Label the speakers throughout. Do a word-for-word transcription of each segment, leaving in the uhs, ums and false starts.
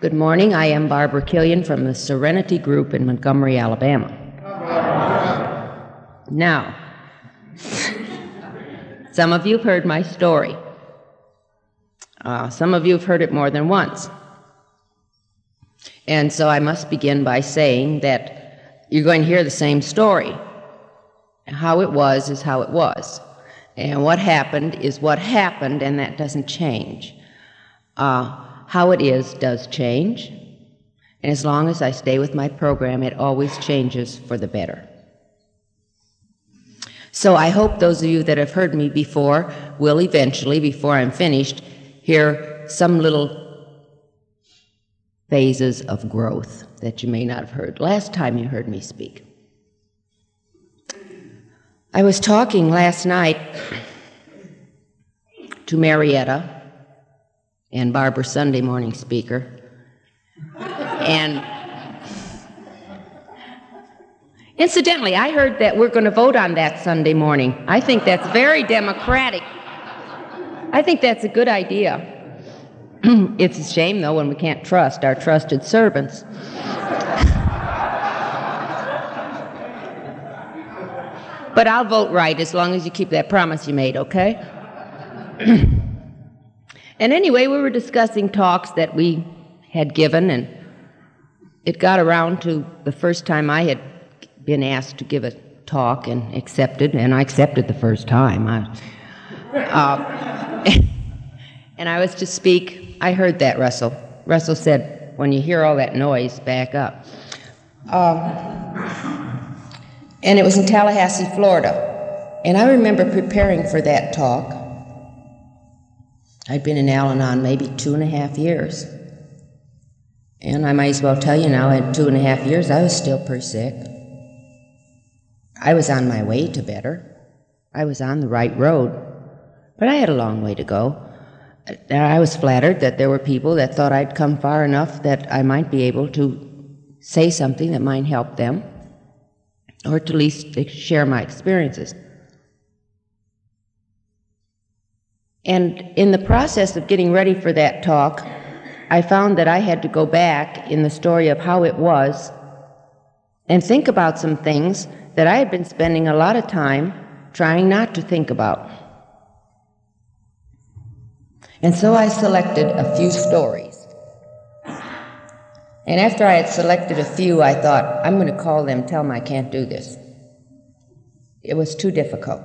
Speaker 1: Good morning. I am Barbara Killian from the Serenity Group in Montgomery, Alabama. Now, some of you have heard my story. Uh, some of you have heard it more than once. And so I must begin by saying that you're going to hear the same story. How it was is how it was. And what happened is what happened, and that doesn't change. Uh, how it is does change. And as long as I stay with my program, it always changes for the better. So I hope those of you that have heard me before will eventually, before I'm finished, hear some little phases of growth that you may not have heard last time you heard me speak. I was talking last night to Marietta and Barbara, Sunday morning speaker, and incidentally, I heard that we're going to vote on that Sunday morning. I think that's very democratic. I think that's a good idea. It's a shame, though, when we can't trust our trusted servants. But I'll vote right as long as you keep that promise you made, okay? And anyway, we were discussing talks that we had given, and it got around to the first time I had been asked to give a talk and accepted, and I accepted the first time. I, uh, and I was to speak. I heard that, Russell. Russell said, when you hear all that noise, back up. Um, and it was in Tallahassee, Florida. And I remember preparing for that talk. I'd been in Al-Anon maybe two and a half years. And I might as well tell you now, in two and a half years, I was still pretty sick. I was on my way to better. I was on the right road. But I had a long way to go. I was flattered that there were people that thought I'd come far enough that I might be able to say something that might help them, or to at least share my experiences. And in the process of getting ready for that talk, I found that I had to go back in the story of how it was and think about some things that I had been spending a lot of time trying not to think about. And so I selected a few stories. And after I had selected a few, I thought, I'm going to call them, tell them I can't do this. It was too difficult.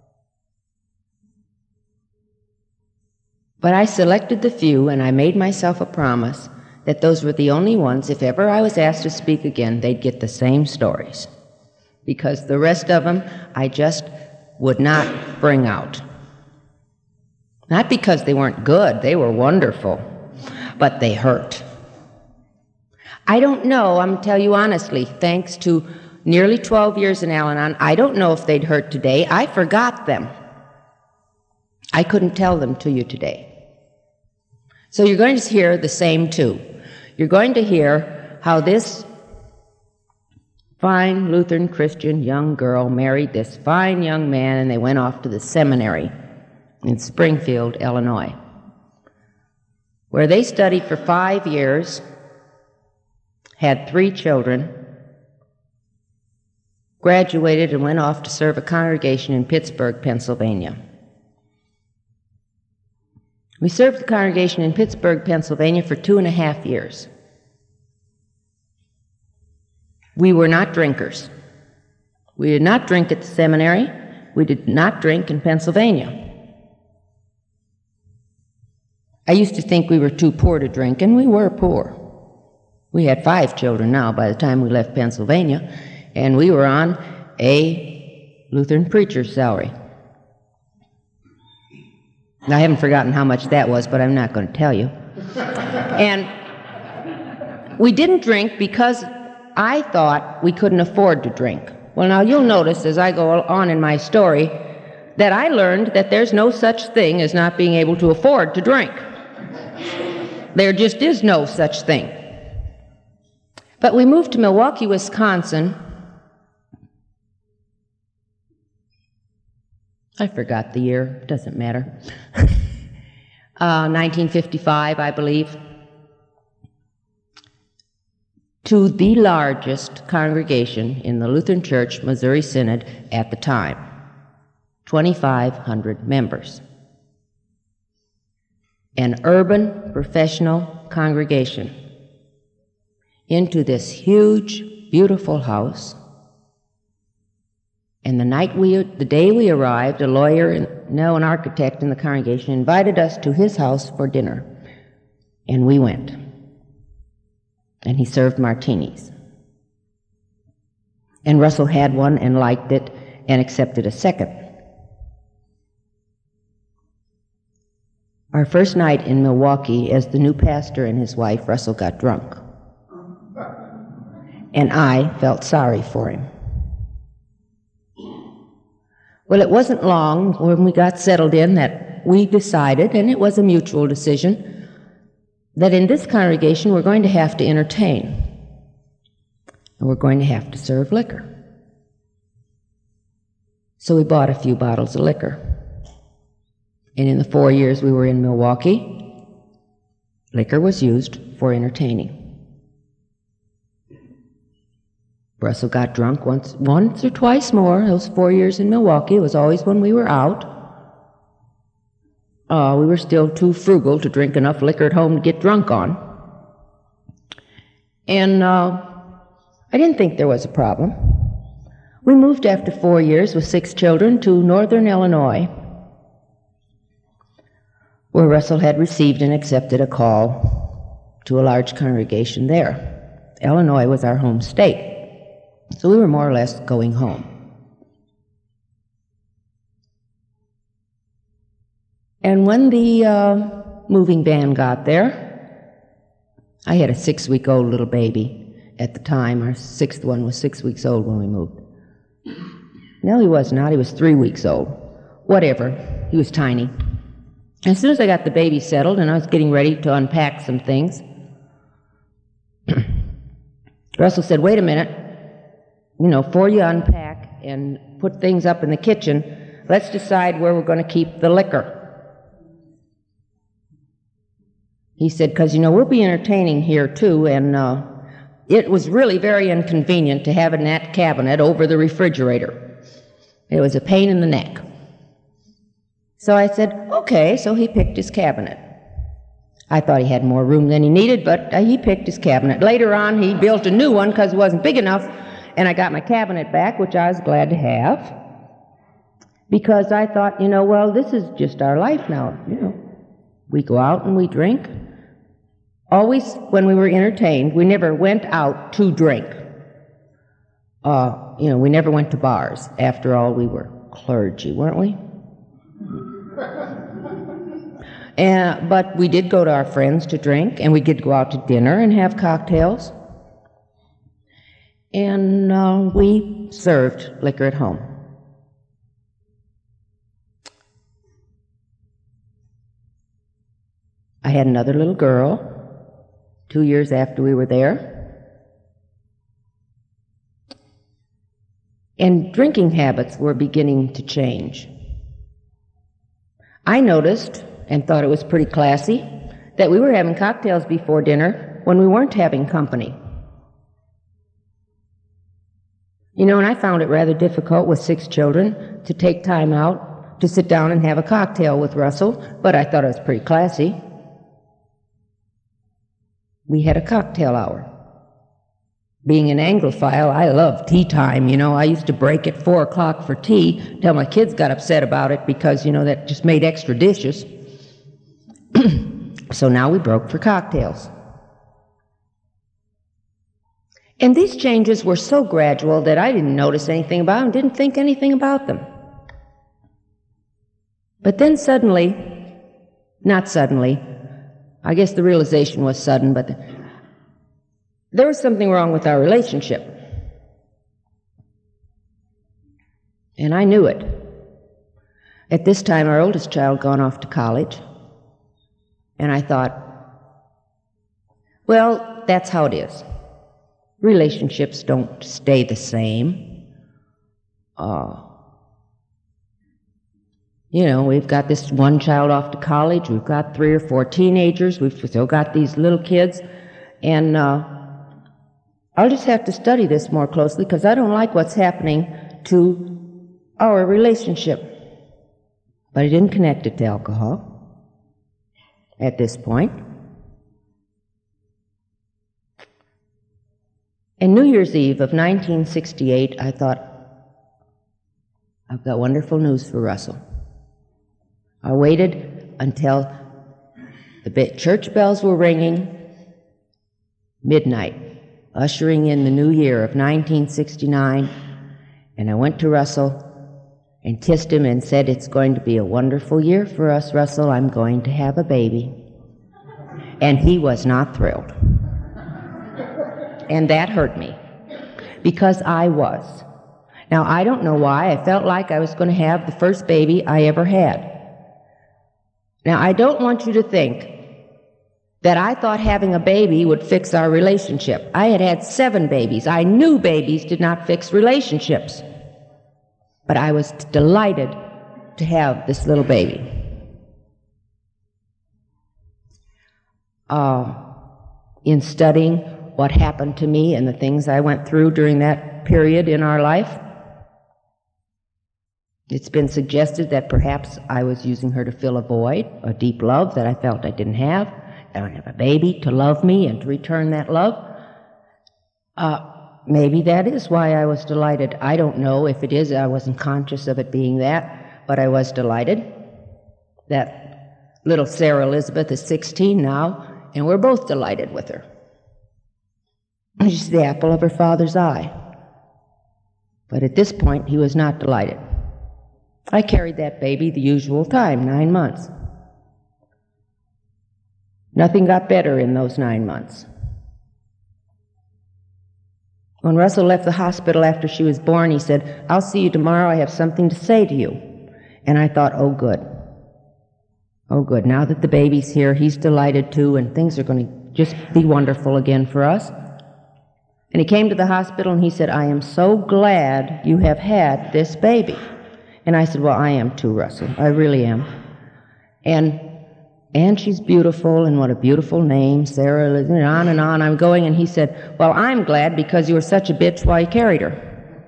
Speaker 1: But I selected the few, and I made myself a promise that those were the only ones, if ever I was asked to speak again, they'd get the same stories. Because the rest of them, I just would not bring out. Not because they weren't good, they were wonderful, but they hurt. I don't know, I'm going to tell you honestly, thanks to nearly twelve years in Al-Anon, I don't know if they'd hurt today. I forgot them. I couldn't tell them to you today. So you're going to hear the same two. You're going to hear how this fine Lutheran Christian young girl married this fine young man, and they went off to the seminary in Springfield, Illinois, where they studied for five years, had three children, graduated, and went off to serve a congregation in Pittsburgh, Pennsylvania. We served the congregation in Pittsburgh, Pennsylvania for two and a half years. We were not drinkers. We did not drink at the seminary. We did not drink in Pennsylvania. I used to think we were too poor to drink, and we were poor. We had five children now by the time we left Pennsylvania, and we were on a Lutheran preacher's salary. Now, I haven't forgotten how much that was, but I'm not going to tell you. And we didn't drink because I thought we couldn't afford to drink. Well, now you'll notice as I go on in my story that I learned that there's no such thing as not being able to afford to drink. There just is no such thing. But we moved to Milwaukee, Wisconsin. I forgot the year, doesn't matter. uh, nineteen fifty-five, I believe. to the largest congregation in the Lutheran Church Missouri Synod at the time, twenty-five hundred members. An urban professional congregation into this huge, beautiful house. And the night we, the day we arrived, a lawyer and now an architect in the congregation invited us to his house for dinner. And we went. And he served martinis. And Russell had one and liked it and accepted a second. Our first night in Milwaukee, as the new pastor and his wife, Russell got drunk. And I felt sorry for him. Well, it wasn't long when we got settled in that we decided, and it was a mutual decision, that in this congregation we're going to have to entertain. And we're going to have to serve liquor. So we bought a few bottles of liquor. And in the four years we were in Milwaukee, liquor was used for entertaining. Russell got drunk once, once or twice more. Those four years in Milwaukee, it was always when we were out. Uh, we were still too frugal to drink enough liquor at home to get drunk on. And uh, I didn't think there was a problem. We moved after four years with six children to northern Illinois, where Russell had received and accepted a call to a large congregation there. Illinois was our home state. So we were more or less going home. And when the uh, moving van got there, I had a six-week-old little baby at the time. Our sixth one was six weeks old when we moved. No, he was not. He was three weeks old. Whatever. He was tiny. As soon as I got the baby settled and I was getting ready to unpack some things, Russell said, wait a minute. You know, before you unpack and put things up in the kitchen, let's decide where we're going to keep the liquor. He said, because, you know, we'll be entertaining here, too, and uh, it was really very inconvenient to have it in that cabinet over the refrigerator. It was a pain in the neck. So I said, okay, so he picked his cabinet. I thought he had more room than he needed, but uh, he picked his cabinet. Later on, he built a new one because it wasn't big enough, and I got my cabinet back, which I was glad to have, because I thought, you know, well, this is just our life now. You know, we go out and we drink. Always, when we were entertained, we never went out to drink. Uh, you know, we never went to bars. After all, we were clergy, weren't we? and, but we did go to our friends to drink, and we did go out to dinner and have cocktails. And uh, we served liquor at home. I had another little girl two years after we were there. And drinking habits were beginning to change. I noticed, and thought it was pretty classy, that we were having cocktails before dinner when we weren't having company. You know, and I found it rather difficult with six children to take time out to sit down and have a cocktail with Russell, but I thought it was pretty classy. We had a cocktail hour. Being an Anglophile, I love tea time. You know, I used to break at four o'clock for tea until my kids got upset about it because, you know, that just made extra dishes. So now we broke for cocktails. And these changes were so gradual that I didn't notice anything about them, didn't think anything about them. But then suddenly, not suddenly, I guess the realization was sudden, but there was something wrong with our relationship. And I knew it. At this time, our oldest child had gone off to college, and I thought, well, that's how it is. Relationships don't stay the same. Uh, you know, we've got this one child off to college, we've got three or four teenagers, we've still got these little kids, and uh, I'll just have to study this more closely because I don't like what's happening to our relationship. But I didn't connect it to alcohol at this point. And New Year's Eve of nineteen sixty-eight, I thought, I've got wonderful news for Russell. I waited until the church bells were ringing, midnight, ushering in the new year of nineteen sixty-nine, and I went to Russell and kissed him and said, it's going to be a wonderful year for us, Russell. I'm going to have a baby. And he was not thrilled. And that hurt me, because I was. Now, I don't know why. I felt like I was going to have the first baby I ever had. Now, I don't want you to think that I thought having a baby would fix our relationship. I had had seven babies. I knew babies did not fix relationships. But I was delighted to have this little baby. Uh, in studying what happened to me and the things I went through during that period in our life, it's been suggested that perhaps I was using her to fill a void, a deep love that I felt I didn't have. I don't have a baby to love me and to return that love. Uh, maybe that is why I was delighted. I don't know if it is. I wasn't conscious of it being that, but I was delighted that little Sarah Elizabeth is sixteen now, and we're both delighted with her. She's the apple of her father's eye. But at this point, he was not delighted. I carried that baby the usual time, nine months. Nothing got better in those nine months. When Russell left the hospital after she was born, he said, I'll see you tomorrow. I have something to say to you. And I thought, oh, good. Oh, good. Now that the baby's here, he's delighted too, and things are going to just be wonderful again for us. And he came to the hospital and he said, I am so glad you have had this baby. And I said, well, I am too, Russell. I really am. And and she's beautiful, and what a beautiful name, Sarah, and on and on I'm going. And he said, well, I'm glad because you were such a bitch while you carried her.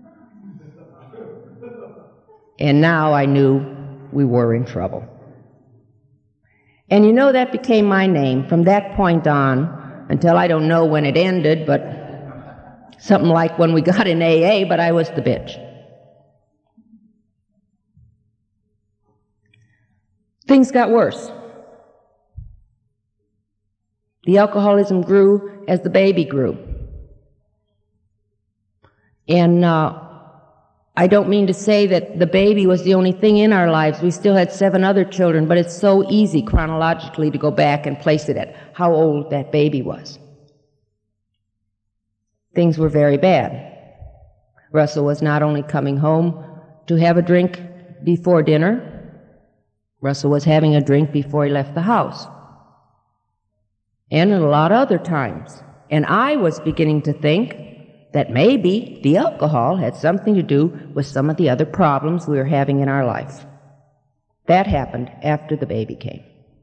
Speaker 1: And now I knew we were in trouble. And you know, that became my name from that point on until I don't know when it ended, but something like when we got in A A, but I was the bitch. Things got worse. The alcoholism grew as the baby grew. And uh, I don't mean to say that the baby was the only thing in our lives. We still had seven other children, but it's so easy chronologically to go back and place it at how old that baby was. Things were very bad. Russell was not only coming home to have a drink before dinner, Russell was having a drink before he left the house. And a lot of other times. And I was beginning to think that maybe the alcohol had something to do with some of the other problems we were having in our life. That happened after the baby came.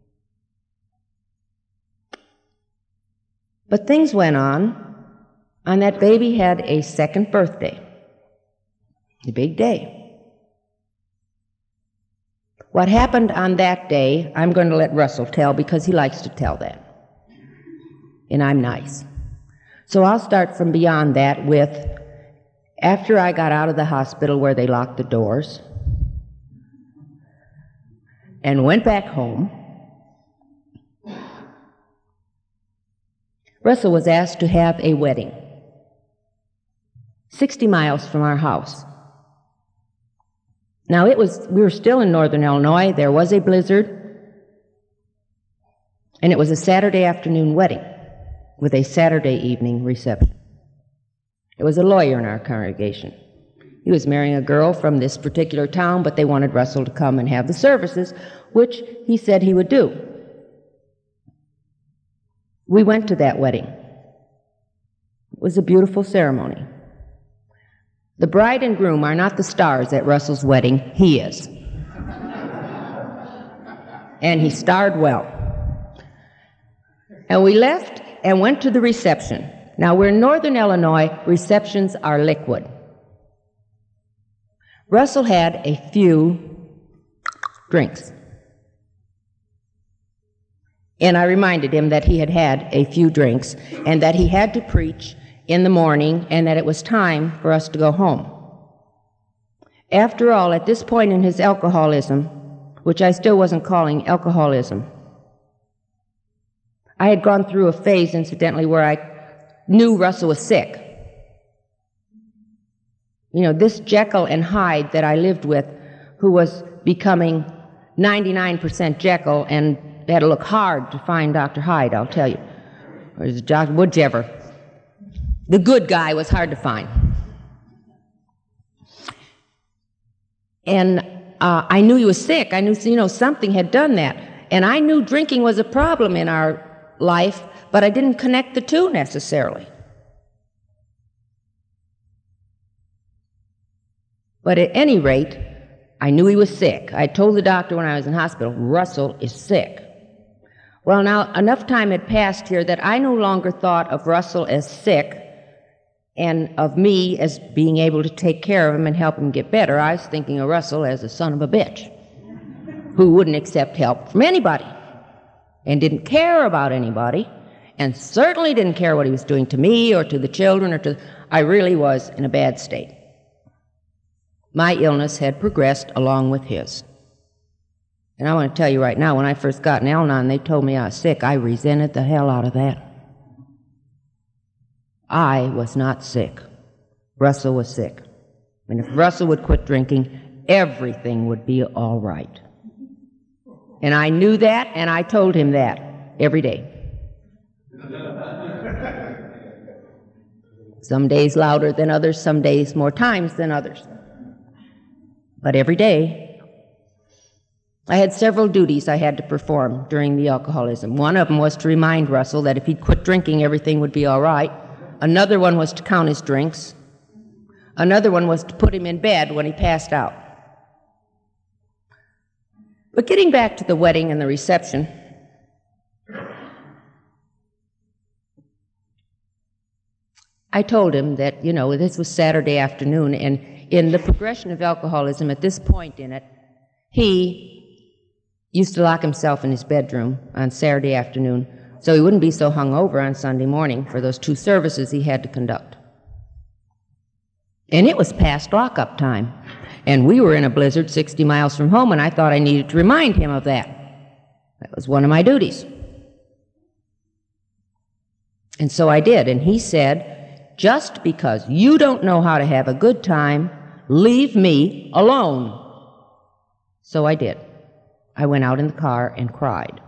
Speaker 1: But things went on, and that baby had a second birthday. A big day. What happened on that day, I'm going to let Russell tell because he likes to tell that. And I'm nice. So I'll start from beyond that with, after I got out of the hospital where they locked the doors and went back home, Russell was asked to have a wedding sixty miles from our house. Now, it was, we were still in northern Illinois. There was a blizzard, and it was a Saturday afternoon wedding with a Saturday evening reception. It was a lawyer in our congregation. He was marrying a girl from this particular town, but they wanted Russell to come and have the services, which he said he would do. We went to that wedding. It was a beautiful ceremony. The bride and groom are not the stars at Russell's wedding. He is. And he starred well. And we left and went to the reception. Now, we're in northern Illinois, receptions are liquid. Russell had a few drinks. And I reminded him that he had had a few drinks and that he had to preach in the morning and that it was time for us to go home. After all, at this point in his alcoholism, which I still wasn't calling alcoholism, I had gone through a phase, incidentally, where I knew Russell was sick. You know, this Jekyll and Hyde that I lived with, who was becoming ninety-nine percent Jekyll, and they had to look hard to find Doctor Hyde, I'll tell you. Or is it Doctor Woodjever? The good guy was hard to find. And uh, I knew he was sick. I knew, you know, something had done that. And I knew drinking was a problem in our life, but I didn't connect the two necessarily. But at any rate, I knew he was sick. I told the doctor when I was in hospital, Russell is sick. Well, now, enough time had passed here that I no longer thought of Russell as sick and of me as being able to take care of him and help him get better. I was thinking of Russell as a son of a bitch who wouldn't accept help from anybody and didn't care about anybody and certainly didn't care what he was doing to me or to the children or to... I really was in a bad state. My illness had progressed along with his. And I want to tell you right now, when I first got in Al-Anon, they told me I was sick. I resented the hell out of that. I was not sick. Russell was sick. And if Russell would quit drinking, everything would be all right. And I knew that, and I told him that every day. Some days louder than others, some days more times than others. But every day, I had several duties I had to perform during the alcoholism. One of them was to remind Russell that if he'd quit drinking, everything would be all right. Another one was to count his drinks. Another one was to put him in bed when he passed out. But getting back to the wedding and the reception, I told him that, you know, this was Saturday afternoon, and in the progression of alcoholism, at this point in it, he used to lock himself in his bedroom on Saturday afternoon so he wouldn't be so hungover on Sunday morning for those two services he had to conduct. And it was past lockup time, and we were in a blizzard sixty miles from home, and I thought I needed to remind him of that. That was one of my duties. And so I did, and he said, just because you don't know how to have a good time, leave me alone. So I did. I went out in the car and cried.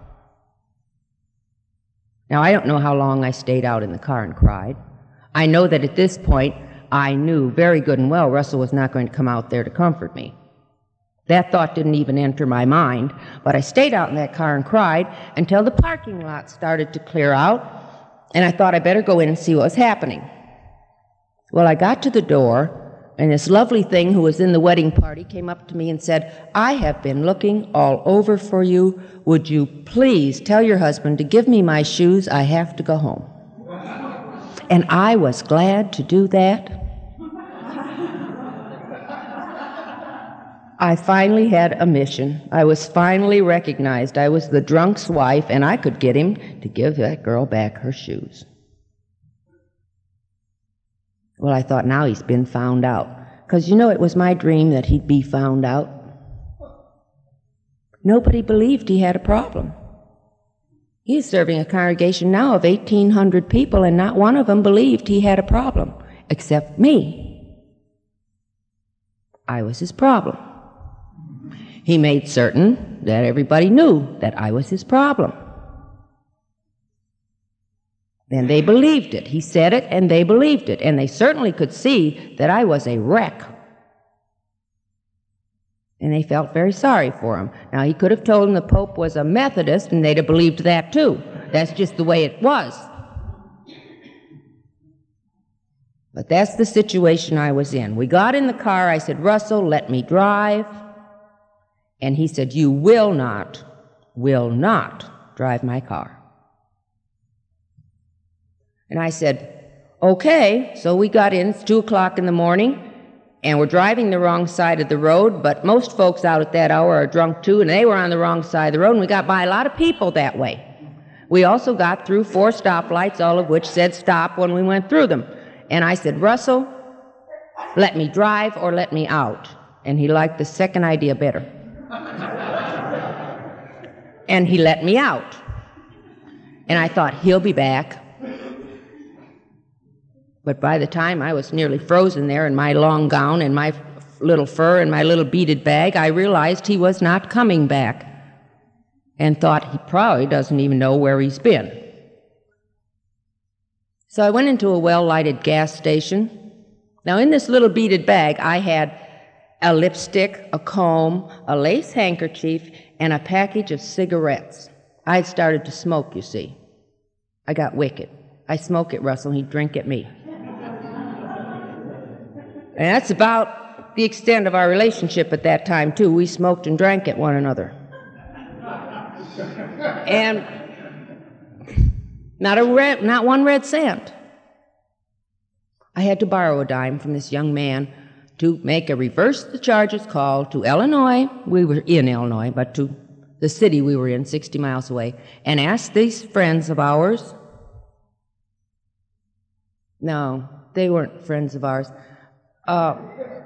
Speaker 1: Now, I don't know how long I stayed out in the car and cried. I know that at this point, I knew very good and well Russell was not going to come out there to comfort me. That thought didn't even enter my mind, but I stayed out in that car and cried until the parking lot started to clear out, and I thought I better go in and see what was happening. Well, I got to the door, and this lovely thing who was in the wedding party came up to me and said, I have been looking all over for you. Would you please tell your husband to give me my shoes? I have to go home. And I was glad to do that. I finally had a mission. I was finally recognized. I was the drunk's wife, and I could get him to give that girl back her shoes. Well, I thought, now he's been found out. Because, you know, it was my dream that he'd be found out. Nobody believed he had a problem. He's serving a congregation now of eighteen hundred people, and not one of them believed he had a problem, except me. I was his problem. He made certain that everybody knew that I was his problem. And they believed it. He said it, and they believed it. And they certainly could see that I was a wreck. And they felt very sorry for him. Now, he could have told them the Pope was a Methodist, and they'd have believed that too. That's just the way it was. But that's the situation I was in. We got in the car. I said, Russell, let me drive. And he said, you will not, will not drive my car. And I said, Okay, so we got in. It's two o'clock in the morning, and we're driving the wrong side of the road, but most folks out at that hour are drunk too, and they were on the wrong side of the road, and we got by a lot of people that way. We also got through four stoplights, all of which said stop when we went through them. And I said, Russell, let me drive or let me out. And he liked the second idea better. And he let me out. And I thought, he'll be back. But by the time I was nearly frozen there in my long gown and my little fur and my little beaded bag, I realized he was not coming back, and thought he probably doesn't even know where he's been. So I went into a well-lighted gas station. Now, in this little beaded bag, I had a lipstick, a comb, a lace handkerchief, and a package of cigarettes. I had started to smoke, you see. I got wicked. I smoke at Russell, he'd drink at me. And that's about the extent of our relationship at that time, too. We smoked and drank at one another. And not a red, not one red cent. I had to borrow a dime from this young man to make a reverse the charges call to Illinois. We were in Illinois, but to the city we were in, sixty miles away, and ask these friends of ours. No, they weren't friends of ours. Uh,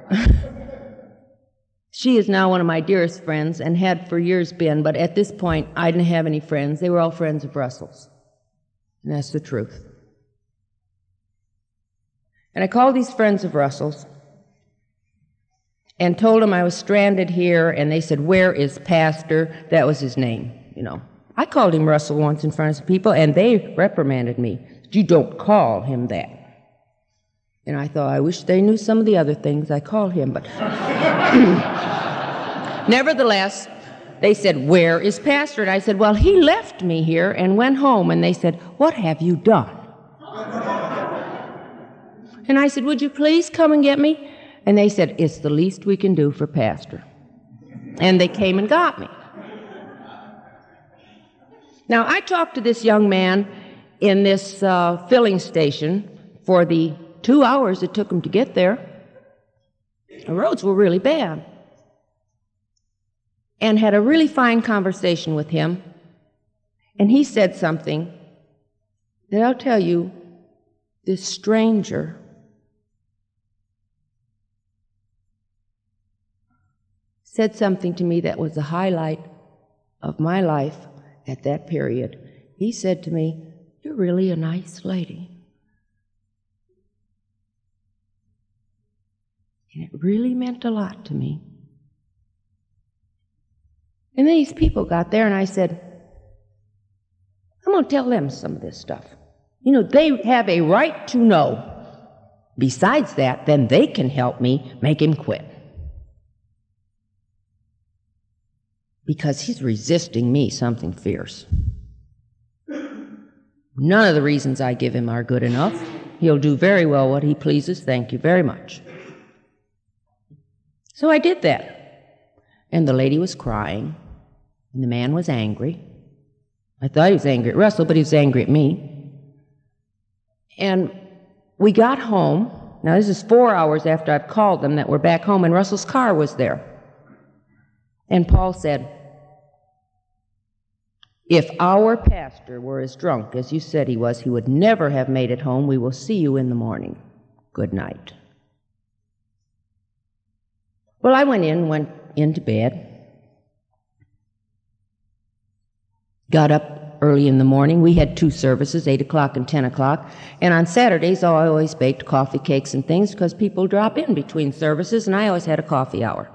Speaker 1: she is now one of my dearest friends and had for years been, but at this point I didn't have any friends. They were all friends of Russell's. And that's the truth. And I called these friends of Russell's and told them I was stranded here, and they said, where is Pastor? That was his name, you know. I called him Russell once in front of some people, and they reprimanded me. You don't call him that. And I thought, I wish they knew some of the other things I called him, but nevertheless, they said, where is Pastor? And I said, well, he left me here and went home. And they said, what have you done? And I said, would you please come and get me? And they said, it's the least we can do for Pastor. And they came and got me. Now, I talked to this young man in this uh, filling station for the two hours it took him to get there. The roads were really bad. And had a really fine conversation with him. And he said something that I'll tell you, this stranger said something to me that was the highlight of my life at that period. He said to me, you're really a nice lady. And it really meant a lot to me. And then these people got there, and I said, I'm going to tell them some of this stuff. You know, they have a right to know. Besides that, then they can help me make him quit. Because he's resisting me something fierce. None of the reasons I give him are good enough. He'll do very well what he pleases. Thank you very much. So I did that. And the lady was crying, and the man was angry. I thought he was angry at Russell, but he was angry at me. And we got home. Now, this is four hours after I've called them that we're back home, and Russell's car was there. And Paul said, if our pastor were as drunk as you said he was, he would never have made it home. We will see you in the morning. Good night. Well, I went in, went into bed, got up early in the morning. We had two services, eight o'clock and ten o'clock. And on Saturdays, I always baked coffee cakes and things because people drop in between services, and I always had a coffee hour.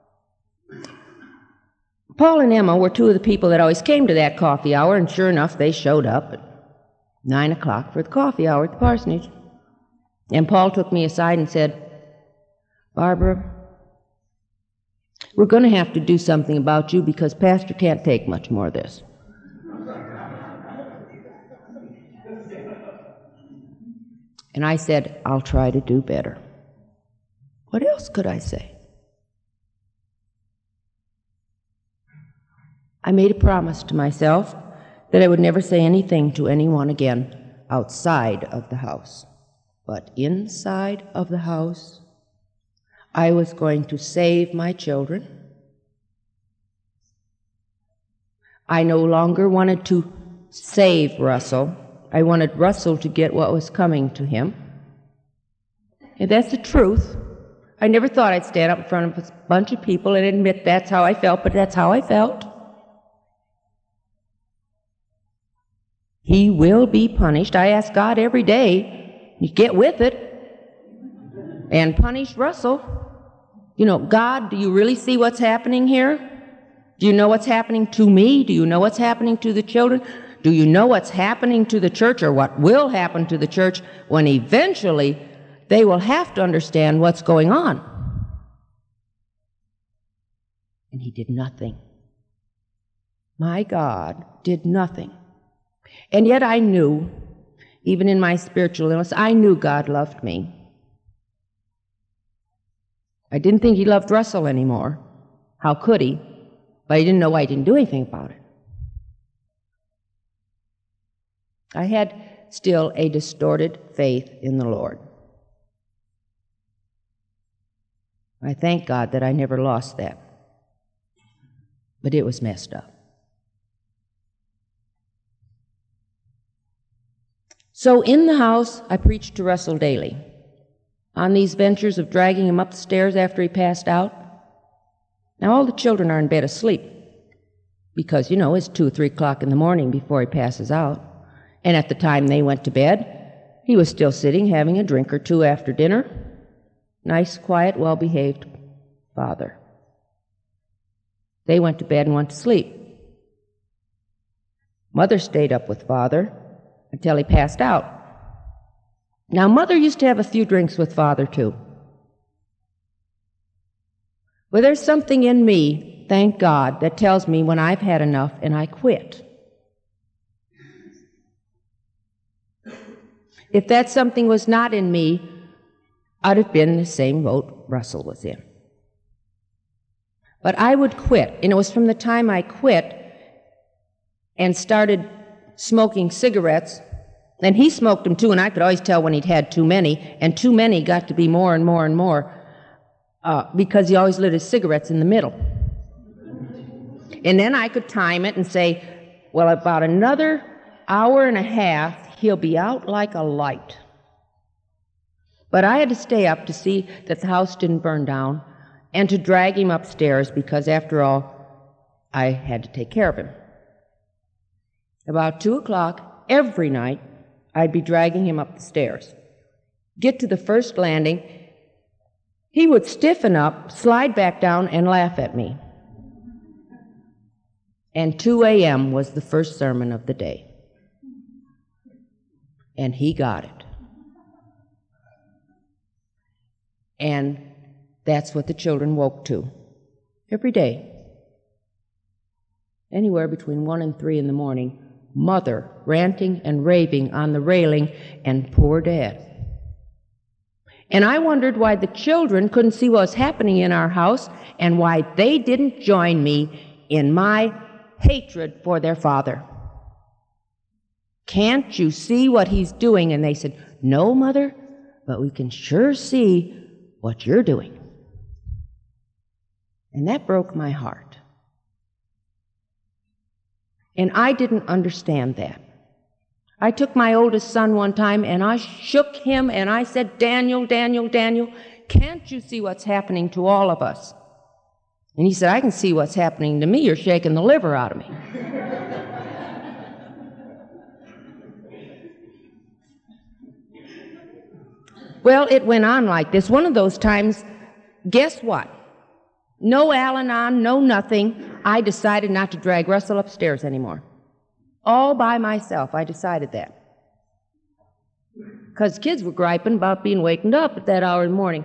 Speaker 1: Paul and Emma were two of the people that always came to that coffee hour, and sure enough, they showed up at nine o'clock for the coffee hour at the parsonage. And Paul took me aside and said, Barbara, we're going to have to do something about you because Pastor can't take much more of this. And I said, I'll try to do better. What else could I say? I made a promise to myself that I would never say anything to anyone again outside of the house. But inside of the house, I was going to save my children. I no longer wanted to save Russell. I wanted Russell to get what was coming to him. And that's the truth. I never thought I'd stand up in front of a bunch of people and admit that's how I felt, but that's how I felt. He will be punished. I ask God every day, you get with it and punish Russell. You know, God, do you really see what's happening here? Do you know what's happening to me? Do you know what's happening to the children? Do you know what's happening to the church, or what will happen to the church when eventually they will have to understand what's going on? And he did nothing. My God did nothing. And yet I knew, even in my spiritual illness, I knew God loved me. I didn't think he loved Russell anymore. How could he? But I didn't know why he didn't do anything about it. I had still a distorted faith in the Lord. I thank God that I never lost that. But it was messed up. So in the house, I preached to Russell daily. On these ventures of dragging him up the stairs after he passed out. Now all the children are in bed asleep because, you know, it's two or three o'clock in the morning before he passes out. And at the time they went to bed, he was still sitting having a drink or two after dinner. Nice, quiet, well-behaved father. They went to bed and went to sleep. Mother stayed up with Father until he passed out. Now, Mother used to have a few drinks with Father, too. Well, there's something in me, thank God, that tells me when I've had enough and I quit. If that something was not in me, I'd have been in the same boat Russell was in. But I would quit, and it was from the time I quit and started smoking cigarettes, and he smoked them too, and I could always tell when he'd had too many, and too many got to be more and more and more, uh, because he always lit his cigarettes in the middle. And then I could time it and say, well, about another hour and a half, he'll be out like a light. But I had to stay up to see that the house didn't burn down and to drag him upstairs because, after all, I had to take care of him. About two o'clock every night, I'd be dragging him up the stairs. Get to the first landing, he would stiffen up, slide back down, and laugh at me. And two a.m. was the first sermon of the day. And he got it. And that's what the children woke to every day. Anywhere between one and three in the morning, Mother ranting and raving on the railing, and poor Dad. And I wondered why the children couldn't see what was happening in our house and why they didn't join me in my hatred for their father. Can't you see what he's doing? And they said, no, Mother, but we can sure see what you're doing. And that broke my heart. And I didn't understand that. I took my oldest son one time and I shook him and I said, Daniel, Daniel, Daniel, can't you see what's happening to all of us? And he said, I can see what's happening to me. You're shaking the liver out of me. Well, it went on like this. One of those times, guess what? No Al-Anon, no nothing. I decided not to drag Russell upstairs anymore. All by myself, I decided that. Because kids were griping about being wakened up at that hour in the morning.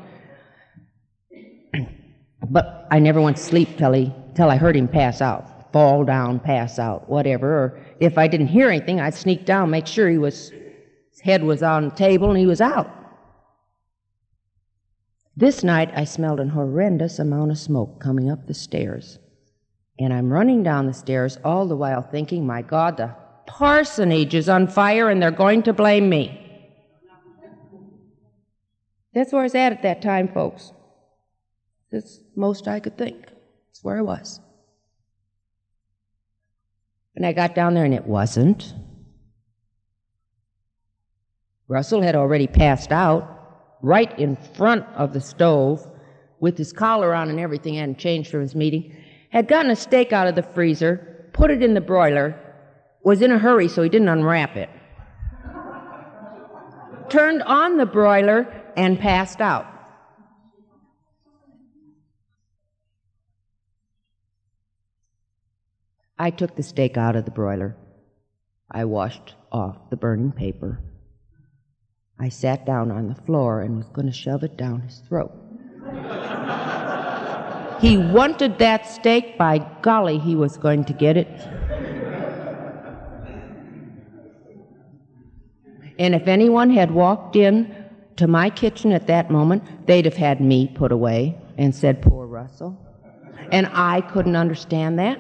Speaker 1: But I never went to sleep till, he, till I heard him pass out. Fall down, pass out, whatever. Or if I didn't hear anything, I'd sneak down, make sure he was, his head was on the table and he was out. This night, I smelled an horrendous amount of smoke coming up the stairs. And I'm running down the stairs all the while thinking, my God, the parsonage is on fire and they're going to blame me. That's where I was at at that time, folks. That's most I could think. That's where I was. And I got down there, and it wasn't. Russell had already passed out right in front of the stove with his collar on and everything, hadn't changed from his meeting, had gotten a steak out of the freezer, put it in the broiler, was in a hurry so he didn't unwrap it, turned on the broiler, and passed out. I took the steak out of the broiler. I washed off the burning paper. I sat down on the floor and was going to shove it down his throat. He wanted that steak. By golly, he was going to get it. And if anyone had walked in to my kitchen at that moment, they'd have had me put away and said, poor Russell. And I couldn't understand that.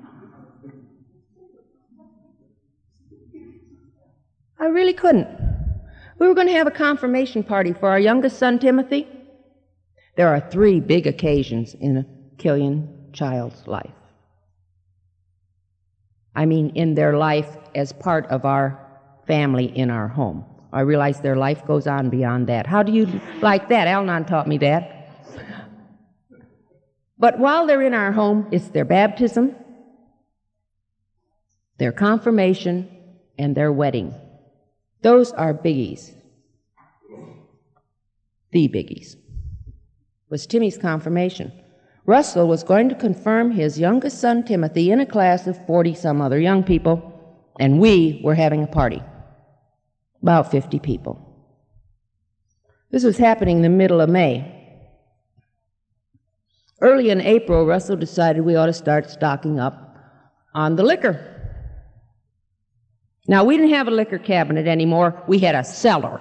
Speaker 1: I really couldn't. We were going to have a confirmation party for our youngest son, Timothy. There are three big occasions in a Killian child's life. I mean, in their life as part of our family in our home. I realize their life goes on beyond that. How do you like that? Al-Anon taught me that. But while they're in our home, it's their baptism, their confirmation, and their wedding. Those are biggies. The biggies was Timmy's confirmation. Russell was going to confirm his youngest son, Timothy, in a class of forty-some other young people, and we were having a party. About fifty people. This was happening in the middle of May. Early in April, Russell decided we ought to start stocking up on the liquor. Now, we didn't have a liquor cabinet anymore. We had a cellar.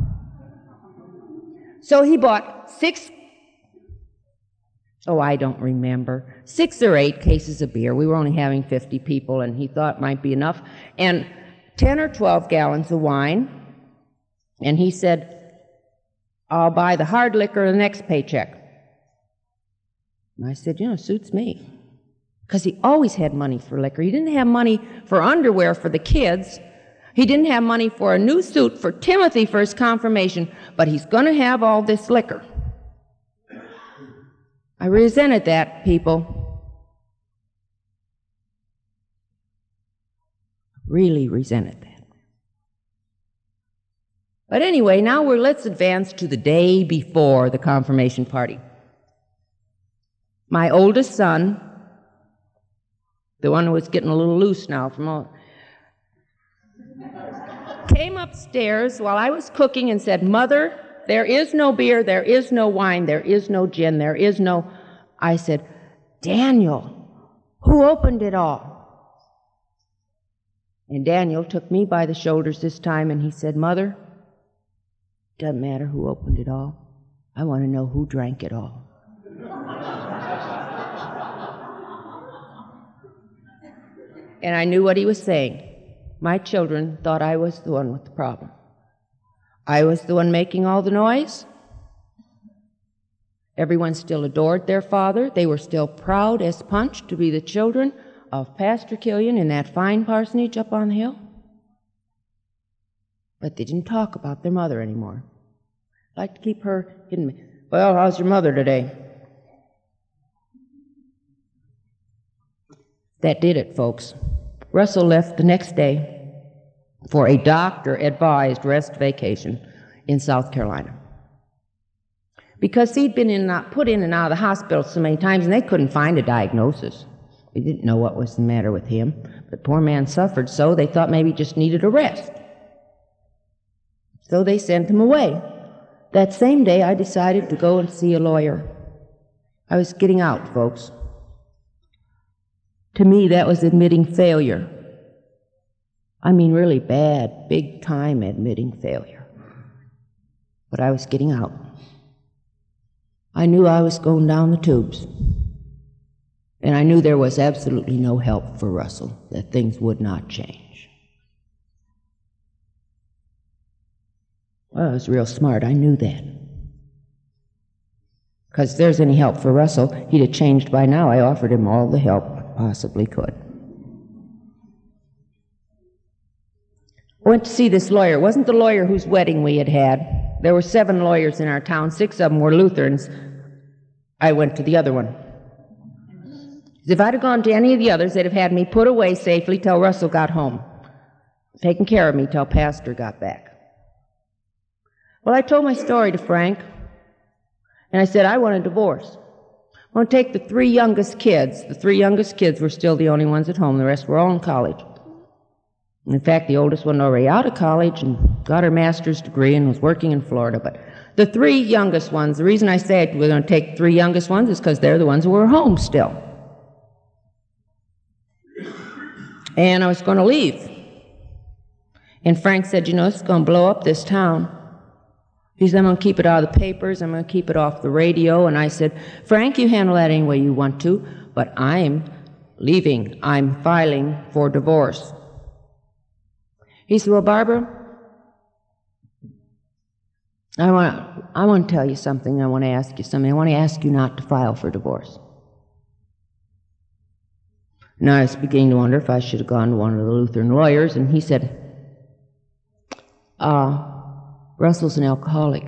Speaker 1: So he bought six, oh, I don't remember, six or eight cases of beer. We were only having fifty people, and he thought it might be enough. And ten or twelve gallons of wine. And he said, I'll buy the hard liquor the next paycheck. And I said, you know, suits me. Because he always had money for liquor. He didn't have money for underwear for the kids. He didn't have money for a new suit for Timothy for his confirmation, but he's going to have all this liquor. I resented that, people. Really resented that. But anyway, now we're, let's advance to the day before the confirmation party. My oldest son, the one who was getting a little loose now from all, came upstairs while I was cooking and said, Mother, there is no beer, there is no wine, there is no gin, there is no... I said, Daniel, who opened it all? And Daniel took me by the shoulders this time and he said, Mother, doesn't matter who opened it all. I want to know who drank it all. And I knew what he was saying. My children thought I was the one with the problem. I was the one making all the noise. Everyone still adored their father. They were still proud as punch to be the children of Pastor Killian in that fine parsonage up on the hill. But they didn't talk about their mother anymore. I'd like to keep her hidden. Well, how's your mother today? That did it, folks. Russell left the next day for a doctor-advised rest vacation in South Carolina. Because he'd been in, uh, put in and out of the hospital so many times, and they couldn't find a diagnosis. They didn't know what was the matter with him. The poor man suffered so they thought maybe he just needed a rest. So they sent him away. That same day, I decided to go and see a lawyer. I was getting out, folks. To me, that was admitting failure. I mean, really bad, big-time admitting failure. But I was getting out. I knew I was going down the tubes. And I knew there was absolutely no help for Russell, that things would not change. Well, I was real smart. I knew that. Because if there's any help for Russell, he'd have changed by now. I offered him all the help I possibly could. I went to see this lawyer. It wasn't the lawyer whose wedding we had had. There were seven lawyers in our town. Six of them were Lutherans. I went to the other one. If I'd have gone to any of the others, they'd have had me put away safely till Russell got home, taking care of me till Pastor got back. Well, I told my story to Frank, and I said, I want a divorce. I want to take the three youngest kids. The three youngest kids were still the only ones at home. The rest were all in college. In fact, the oldest one already out of college and got her master's degree and was working in Florida. But the three youngest ones, the reason I say we're going to take the three youngest ones is because they're the ones who were home still. And I was going to leave. And Frank said, you know, it's going to blow up this town. He said, I'm going to keep it out of the papers. I'm going to keep it off the radio. And I said, Frank, you handle that any way you want to, but I'm leaving. I'm filing for divorce. He said, well, Barbara, I want to, I want to tell you something. I want to ask you something. I want to ask you not to file for divorce. Now, I was beginning to wonder if I should have gone to one of the Lutheran lawyers, and he said, uh, Russell's an alcoholic.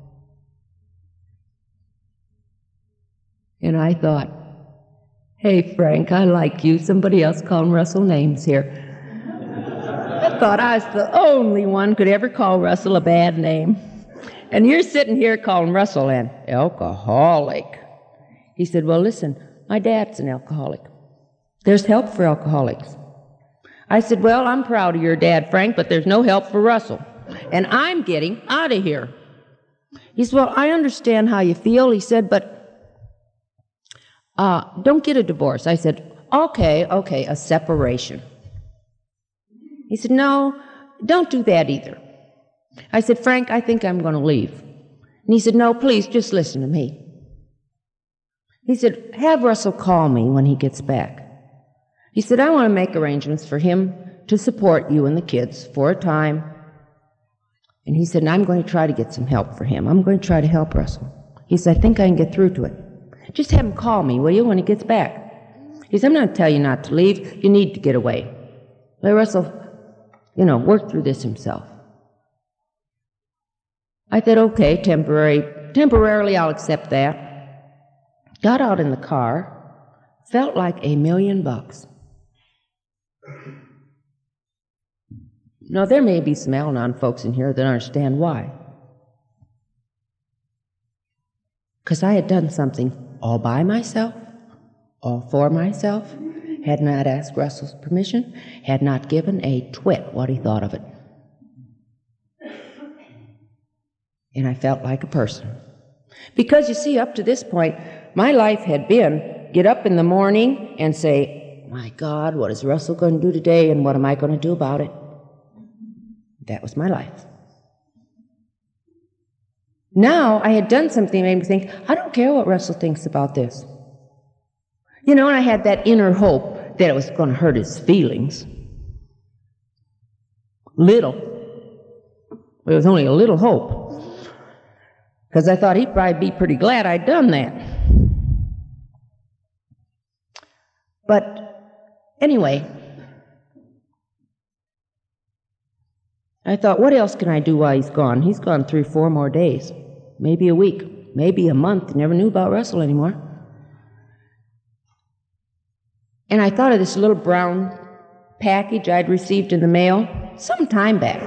Speaker 1: And I thought, hey, Frank, I like you. Somebody else calling Russell names here. I thought I was the only one who could ever call Russell a bad name. And you're sitting here calling Russell an alcoholic. He said, well, listen, my dad's an alcoholic. There's help for alcoholics. I said, well, I'm proud of your dad, Frank, but there's no help for Russell. And I'm getting out of here. He said, well, I understand how you feel. He said, but uh, don't get a divorce. I said, okay, okay, a separation. He said, no, don't do that either. I said, Frank, I think I'm going to leave. And he said, no, please, just listen to me. He said, have Russell call me when he gets back. He said, I want to make arrangements for him to support you and the kids for a time. And he said, and I'm going to try to get some help for him. I'm going to try to help Russell. He said, I think I can get through to it. Just have him call me, will you, when he gets back? He said, I'm not going to tell you not to leave. You need to get away. Let Russell, you know, work through this himself. I said, okay, temporary, temporarily I'll accept that. Got out in the car, felt like a million bucks. Now, there may be some Al-Anon folks in here that understand why. Because I had done something all by myself, all for myself, had not asked Russell's permission, had not given a twit what he thought of it. And I felt like a person. Because, you see, up to this point, my life had been get up in the morning and say, my God, what is Russell going to do today, and what am I going to do about it? That was my life. Now, I had done something that made me think, I don't care what Russell thinks about this. You know, and I had that inner hope that it was going to hurt his feelings. Little. It was only a little hope. Because I thought he'd probably be pretty glad I'd done that. But anyway, I thought, what else can I do while he's gone? He's gone three, four more days, maybe a week, maybe a month. Never knew about Russell anymore. And I thought of this little brown package I'd received in the mail some time back.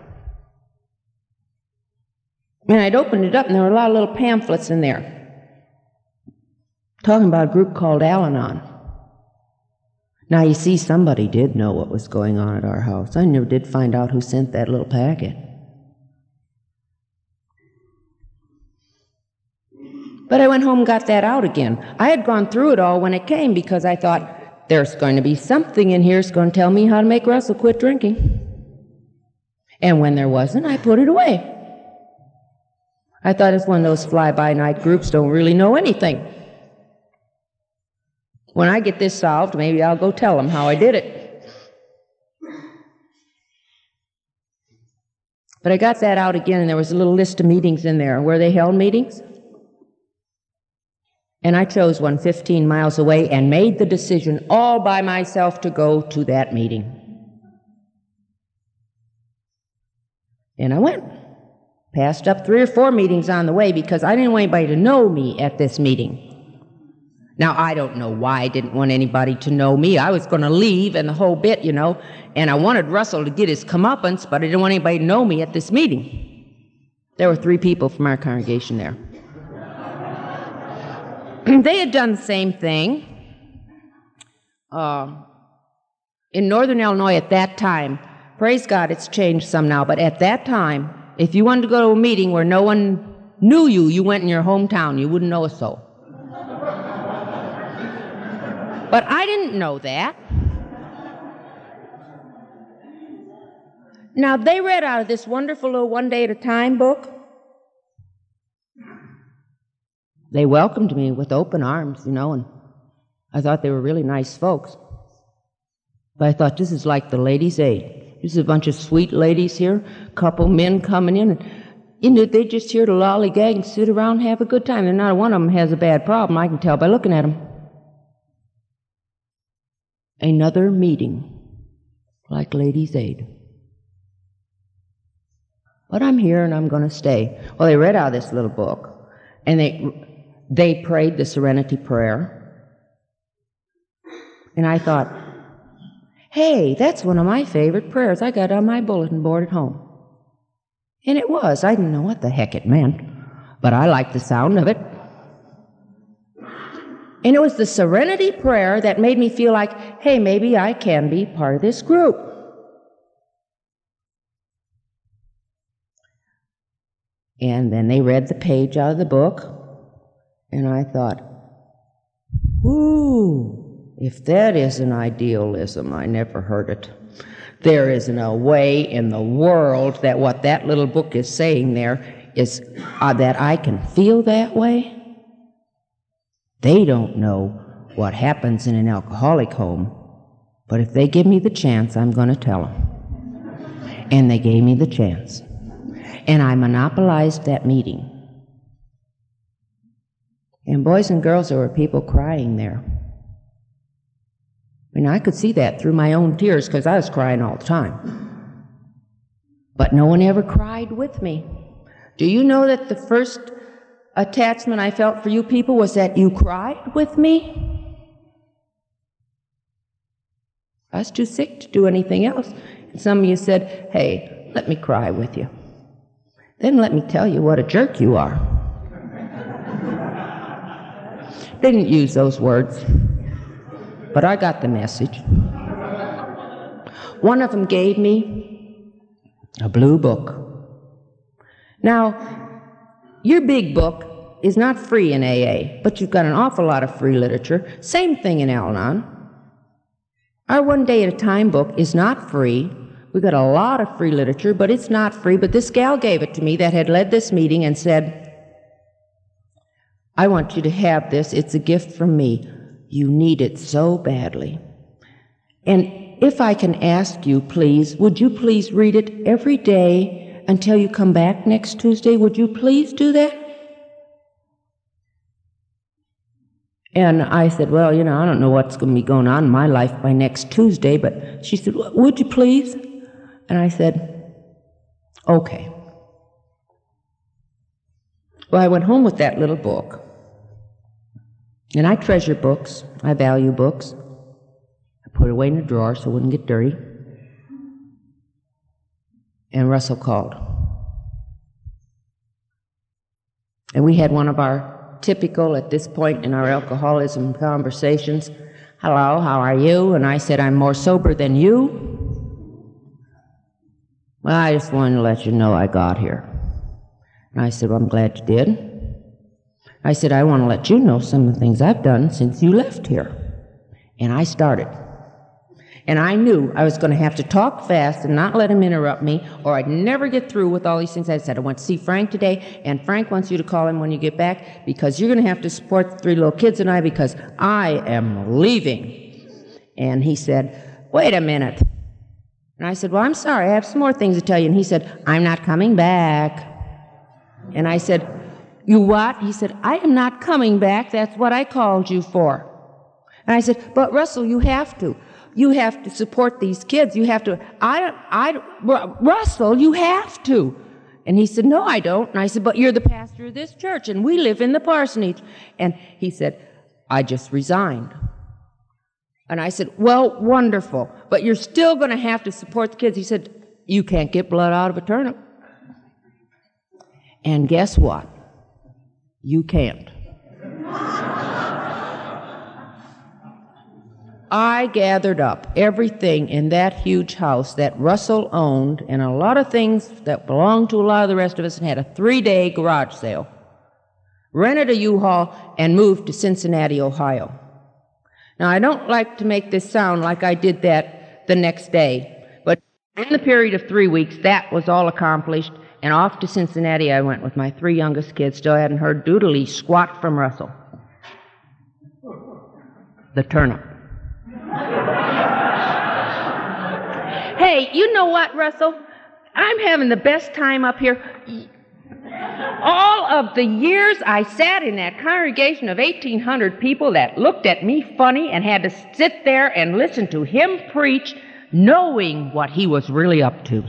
Speaker 1: And I'd opened it up, and there were a lot of little pamphlets in there talking about a group called Al-Anon. Now, you see, somebody did know what was going on at our house. I never did find out who sent that little packet. But I went home and got that out again. I had gone through it all when it came because I thought, there's going to be something in here that's going to tell me how to make Russell quit drinking. And when there wasn't, I put it away. I thought it's one of those fly-by-night groups don't really know anything. When I get this solved, maybe I'll go tell them how I did it. But I got that out again, and there was a little list of meetings in there. Where they held meetings? And I chose one fifteen miles away and made the decision all by myself to go to that meeting. And I went. Passed up three or four meetings on the way because I didn't want anybody to know me at this meeting. Now, I don't know why I didn't want anybody to know me. I was going to leave and the whole bit, you know, and I wanted Russell to get his comeuppance, but I didn't want anybody to know me at this meeting. There were three people from our congregation there. They had done the same thing. Uh, in Northern Illinois at that time, praise God, it's changed some now, but at that time, if you wanted to go to a meeting where no one knew you, you went in your hometown. You wouldn't know a soul. But I didn't know that. Now, they read out of this wonderful little One Day at a Time book. They welcomed me with open arms, you know, and I thought they were really nice folks. But I thought, this is like the Ladies' Aid. There's a bunch of sweet ladies here, a couple men coming in, and you know, they're just here to lollygag and sit around and have a good time. And not one of them has a bad problem, I can tell by looking at them. Another meeting, like Ladies' Aid. But I'm here and I'm going to stay. Well, they read out of this little book, and they they prayed the Serenity Prayer. And I thought, hey, that's one of my favorite prayers. I got it on my bulletin board at home. And it was. I didn't know what the heck it meant, but I liked the sound of it. And it was the Serenity Prayer that made me feel like, hey, maybe I can be part of this group. And then they read the page out of the book, and I thought, ooh, if that isn't idealism, I never heard it. There isn't a way in the world that what that little book is saying there is uh, that I can feel that way. They don't know what happens in an alcoholic home, but if they give me the chance, I'm going to tell them. And they gave me the chance. And I monopolized that meeting. And boys and girls, there were people crying there. And I could see that through my own tears because I was crying all the time. But no one ever cried with me. Do you know that the first attachment I felt for you people was that you cried with me? I was too sick to do anything else. And some of you said, hey, let me cry with you. Then let me tell you what a jerk you are. They didn't use those words, but I got the message. One of them gave me a blue book. Now, your big book is not free in A A, but you've got an awful lot of free literature. Same thing in Al-Anon. Our One Day at a Time book is not free. We've got a lot of free literature, but it's not free. But this gal gave it to me that had led this meeting and said, I want you to have this. It's a gift from me. You need it so badly. And if I can ask you, please, would you please read it every day until you come back next Tuesday? Would you please do that? And I said, well, you know, I don't know what's going to be going on in my life by next Tuesday, but she said, would you please? And I said, okay. Well, I went home with that little book. And I treasure books. I value books. I put it away in the drawer so it wouldn't get dirty. And Russell called. And we had one of our typical, at this point in our alcoholism conversations, hello, how are you? And I said, I'm more sober than you. Well, I just wanted to let you know I got here. And I said, well, I'm glad you did. I said, I want to let you know some of the things I've done since you left here. And I started. And I knew I was going to have to talk fast and not let him interrupt me, or I'd never get through with all these things I said. I went to see Frank today, and Frank wants you to call him when you get back, because you're going to have to support the three little kids and I, because I am leaving. And he said, wait a minute. And I said, well, I'm sorry, I have some more things to tell you. And he said, I'm not coming back. And I said, You what? He said, I am not coming back. That's what I called you for. And I said, but Russell, you have to. You have to support these kids. You have to. I, I, Russell, you have to. And he said, no, I don't. And I said, but you're the pastor of this church, and we live in the parsonage. And he said, I just resigned. And I said, well, wonderful, but you're still going to have to support the kids. He said, you can't get blood out of a turnip. And guess what? You can't. I gathered up everything in that huge house that Russell owned and a lot of things that belonged to a lot of the rest of us and had a three-day garage sale, rented a U-Haul, and moved to Cincinnati, Ohio. Now, I don't like to make this sound like I did that the next day, but in the period of three weeks, that was all accomplished, and off to Cincinnati I went with my three youngest kids. Still hadn't heard doodly squat from Russell. The turnip. Hey, you know what, Russell? I'm having the best time up here. All of the years I sat in that congregation of eighteen hundred people that looked at me funny and had to sit there and listen to him preach, knowing what he was really up to.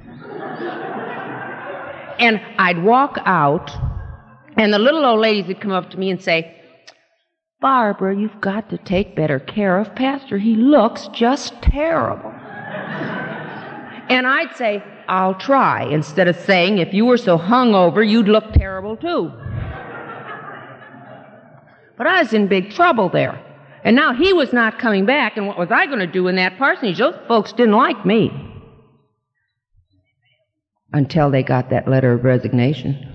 Speaker 1: And I'd walk out, and the little old ladies would come up to me and say, Barbara, you've got to take better care of Pastor. He looks just terrible. And I'd say, I'll try, instead of saying, if you were so hungover, you'd look terrible too. But I was in big trouble there. And now he was not coming back, and what was I going to do in that parsonage? Those folks didn't like me. Until they got that letter of resignation.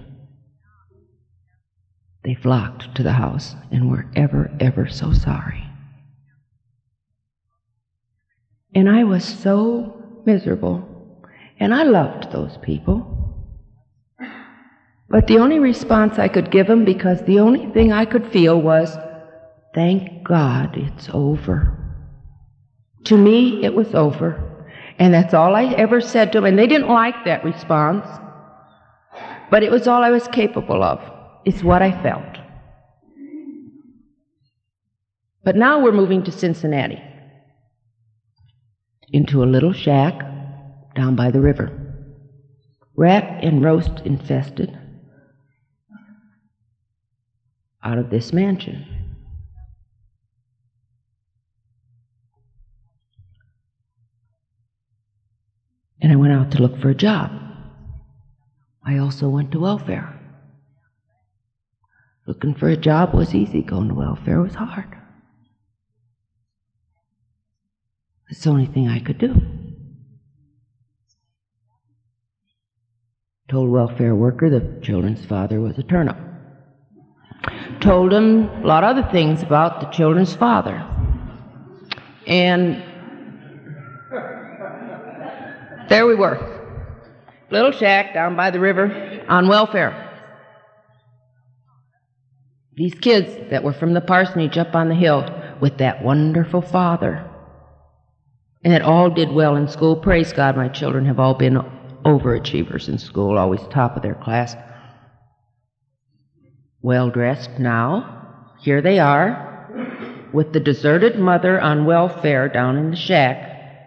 Speaker 1: They flocked to the house and were ever, ever so sorry. And I was so miserable. And I loved those people. But the only response I could give them, because the only thing I could feel was, thank God it's over. To me, it was over. And that's all I ever said to them. And they didn't like that response. But it was all I was capable of. It's what I felt. But now we're moving to Cincinnati. Into a little shack down by the river. Rat and roast infested. Out of this mansion. And I went out to look for a job. I also went to welfare. Looking for a job was easy. Going to welfare was hard. It's the only thing I could do. Told welfare worker the children's father was a turnip. Told him a lot of other things about the children's father. And there we were. Little shack down by the river on welfare. These kids that were from the parsonage up on the hill with that wonderful father. And it all did well in school. Praise God, my children have all been overachievers in school, always top of their class. Well-dressed now. Here they are, with the deserted mother on welfare down in the shack,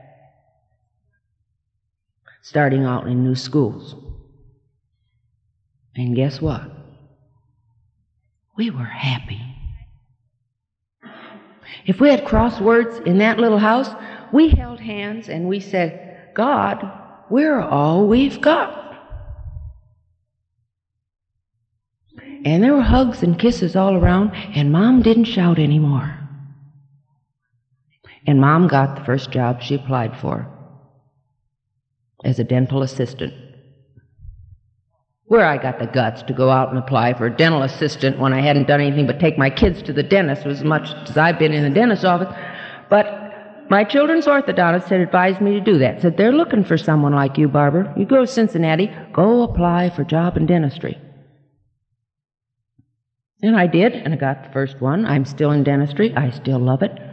Speaker 1: starting out in new schools. And guess what? We were happy. If we had crosswords in that little house, we held hands and we said, God, we're all we've got. And there were hugs and kisses all around, and Mom didn't shout anymore. And Mom got the first job she applied for as a dental assistant. Where I got the guts to go out and apply for a dental assistant when I hadn't done anything but take my kids to the dentist as much as I've been in the dentist's office. But my children's orthodontist had advised me to do that. Said, they're looking for someone like you, Barbara. You go to Cincinnati, go apply for a job in dentistry. And I did, and I got the first one. I'm still in dentistry. I still love it.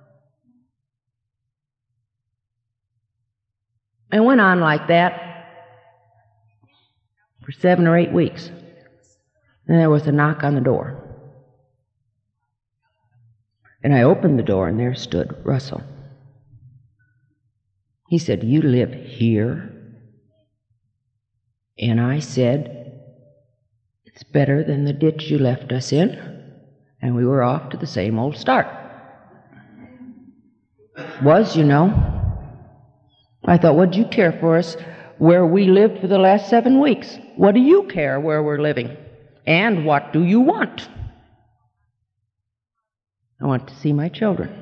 Speaker 1: I went on like that for seven or eight weeks. And there was a knock on the door. And I opened the door, and there stood Russell. He said, "You live here?" And I said, "It's better than the ditch you left us in." And we were off to the same old start. Was, you know. I thought, what'd you care for us where we lived for the last seven weeks? What do you care where we're living? And what do you want? I want to see my children.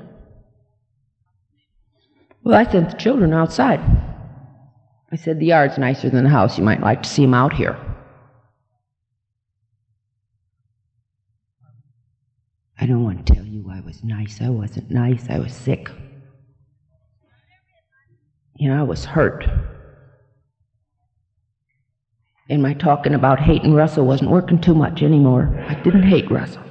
Speaker 1: Well, I sent the children outside. I said, "The yard's nicer than the house. You might like to see them out here." I don't want to tell you I was nice. I wasn't nice. I was sick. You know, I was hurt. And my talking about hating Russell wasn't working too much anymore. I didn't hate Russell.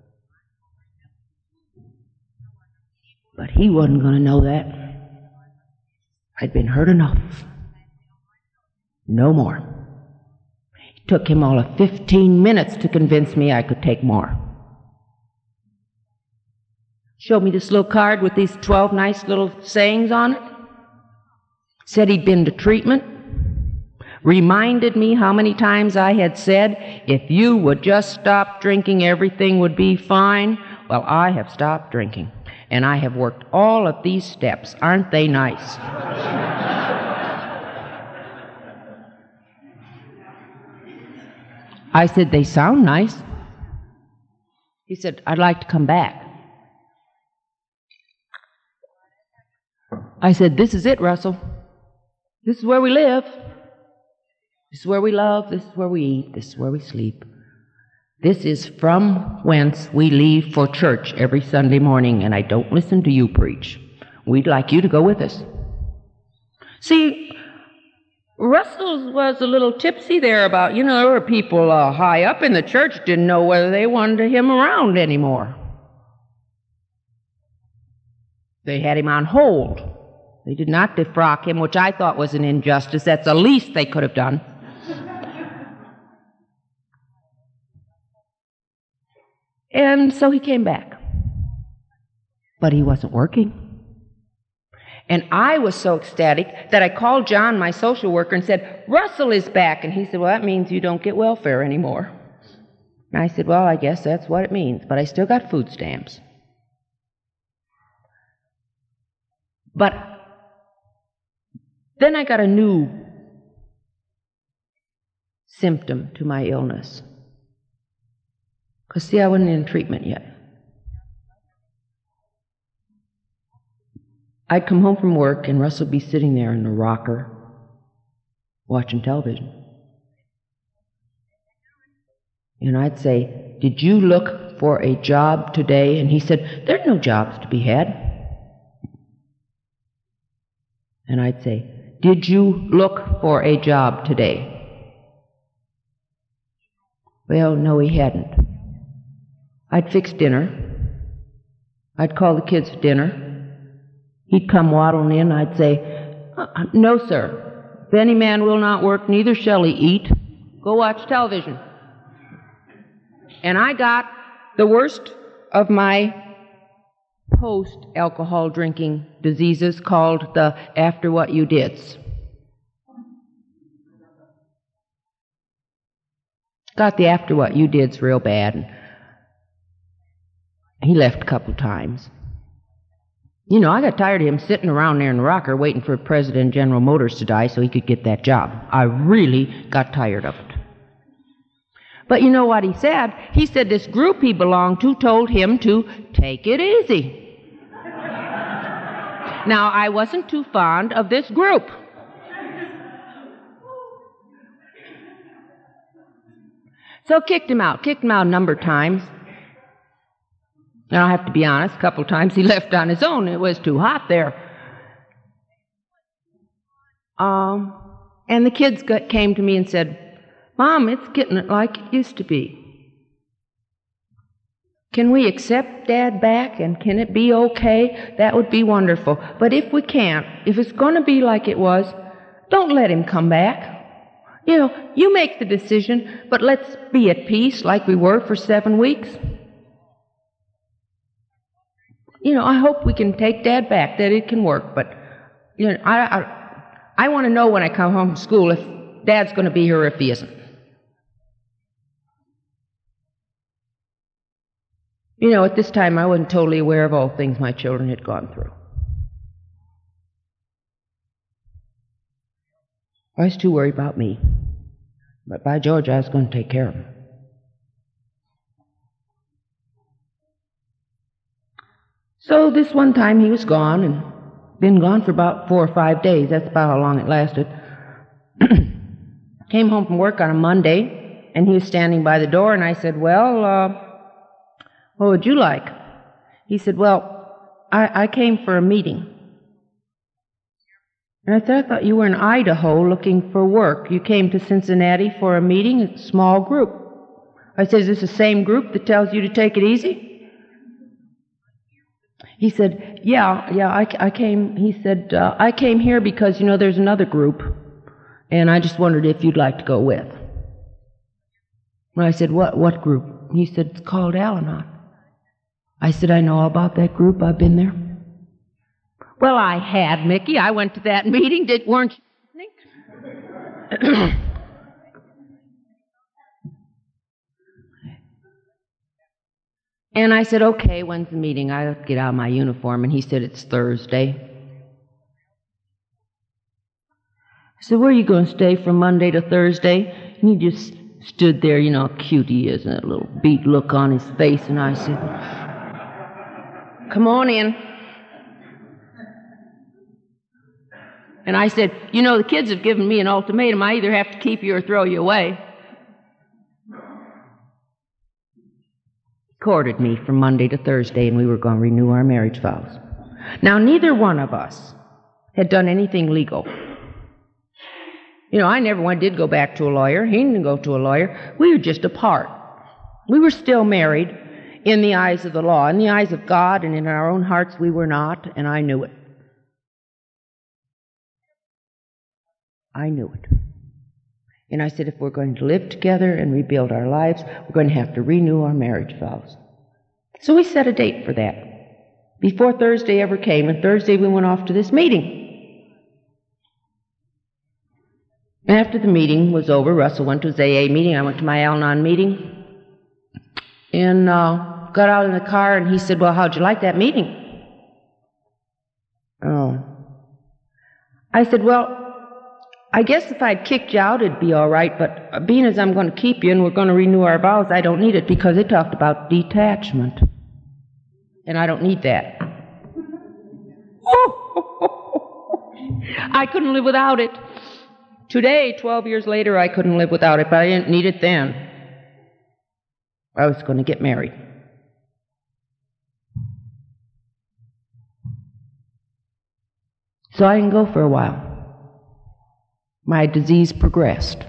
Speaker 1: But he wasn't going to know that. I'd been hurt enough. No more. It took him all of fifteen minutes to convince me I could take more. Showed me this little card with these twelve nice little sayings on it. Said he'd been to treatment. Reminded me how many times I had said, if you would just stop drinking, everything would be fine. Well, I have stopped drinking, and I have worked all of these steps. Aren't they nice? I said, "They sound nice." He said, "I'd like to come back." I said, "This is it, Russell. This is where we live. This is where we love. This is where we eat. This is where we sleep. This is from whence we leave for church every Sunday morning, and I don't listen to you preach. We'd like you to go with us." See, Russell was a little tipsy there about, you know, there were people uh, high up in the church didn't know whether they wanted him around anymore. They had him on hold. They did not defrock him, which I thought was an injustice. That's the least they could have done. And so he came back. But he wasn't working. And I was so ecstatic that I called John, my social worker, and said, "Russell is back." And he said, "Well, that means you don't get welfare anymore." And I said, "Well, I guess that's what it means, but I still got food stamps." But then I got a new symptom to my illness. Because, see, I wasn't in treatment yet. I'd come home from work, and Russell would be sitting there in the rocker watching television. And I'd say, "Did you look for a job today?" And he said, "There's no jobs to be had." And I'd say, "Did you look for a job today?" Well, no, he hadn't. I'd fix dinner. I'd call the kids for dinner. He'd come waddling in. I'd say, uh, "No, sir. If any man will not work, neither shall he eat. Go watch television." And I got the worst of my post-alcohol drinking diseases called the after what you dids. Got the after what you dids real bad. He left a couple times. You know, I got tired of him sitting around there in the rocker waiting for President General Motors to die so he could get that job. I really got tired of it. But you know what he said? He said this group he belonged to told him to take it easy. Now, I wasn't too fond of this group. So kicked him out. Kicked him out a number of times. And I have to be honest, a couple of times he left on his own. It was too hot there. Um, and the kids got, came to me and said, "Mom, it's getting like it used to be. Can we accept Dad back, and can it be okay? That would be wonderful. But if we can't, if it's going to be like it was, don't let him come back. You know, you make the decision, but let's be at peace like we were for seven weeks. You know, I hope we can take Dad back, that it can work, but, you know, I, I, I want to know when I come home from school if Dad's going to be here or if he isn't. You know, at this time, I wasn't totally aware of all things my children had gone through. I was too worried about me. But by George, I was going to take care of him. So this one time he was gone, and been gone for about four or five days. That's about how long it lasted. Came home from work on a Monday, and he was standing by the door, and I said, well, uh, what would you like? He said, well, I, I came for a meeting. And I said, I thought you were in Idaho looking for work. You came to Cincinnati for a meeting, a small group. I said, is this the same group that tells you to take it easy? He said, yeah, yeah, I, I came, he said, uh, I came here because, you know, there's another group, and I just wondered if you'd like to go with. And I said, what, what group? He said, it's called Al-Anon. I said, I know all about that group. I've been there. Well, I had, Mickey. I went to that meeting. Did, weren't you? And I said, okay, when's the meeting? I'll get out of my uniform. And he said, it's Thursday. I said, where are you going to stay from Monday to Thursday? And he just stood there, you know, how cute he is, and that little beat look on his face. And I said, come on in. And I said, you know, the kids have given me an ultimatum. I either have to keep you or throw you away. He courted me from Monday to Thursday, and we were going to renew our marriage vows. Now, neither one of us had done anything legal. You know, I never did go back to a lawyer. He didn't go to a lawyer. We were just apart. We were still married in the eyes of the law. In the eyes of God and in our own hearts, we were not, and I knew it. I knew it. And I said, if we're going to live together and rebuild our lives, we're going to have to renew our marriage vows. So we set a date for that. Before Thursday ever came, and Thursday we went off to this meeting. After the meeting was over, Russell went to his A A meeting, I went to my Al-Anon meeting, and uh, got out in the car, and he said, well, how'd you like that meeting? Oh. I said, well, I guess if I'd kicked you out, it'd be all right, but being as I'm going to keep you and we're going to renew our vows, I don't need it because they talked about detachment. And I don't need that. I couldn't live without it. Today, twelve years later, I couldn't live without it, but I didn't need it then. I was going to get married. So I didn't go for a while. My disease progressed.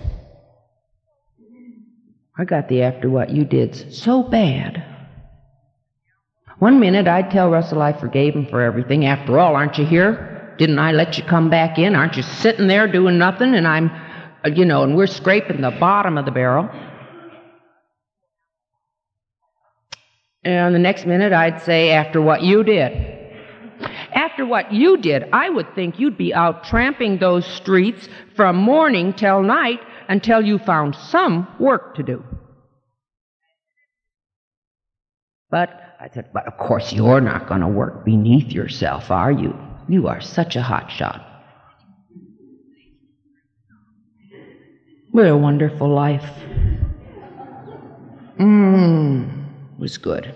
Speaker 1: I got the after what you did so bad. One minute I'd tell Russell I forgave him for everything. After all, aren't you here? Didn't I let you come back in? Aren't you sitting there doing nothing? And I'm, uh, you know, and we're scraping the bottom of the barrel. And the next minute I'd say, after what you did. After what you did, I would think you'd be out tramping those streets from morning till night until you found some work to do. But I said, but of course you're not going to work beneath yourself, are you? You are such a hot shot. What a wonderful life. Mmm, it was good.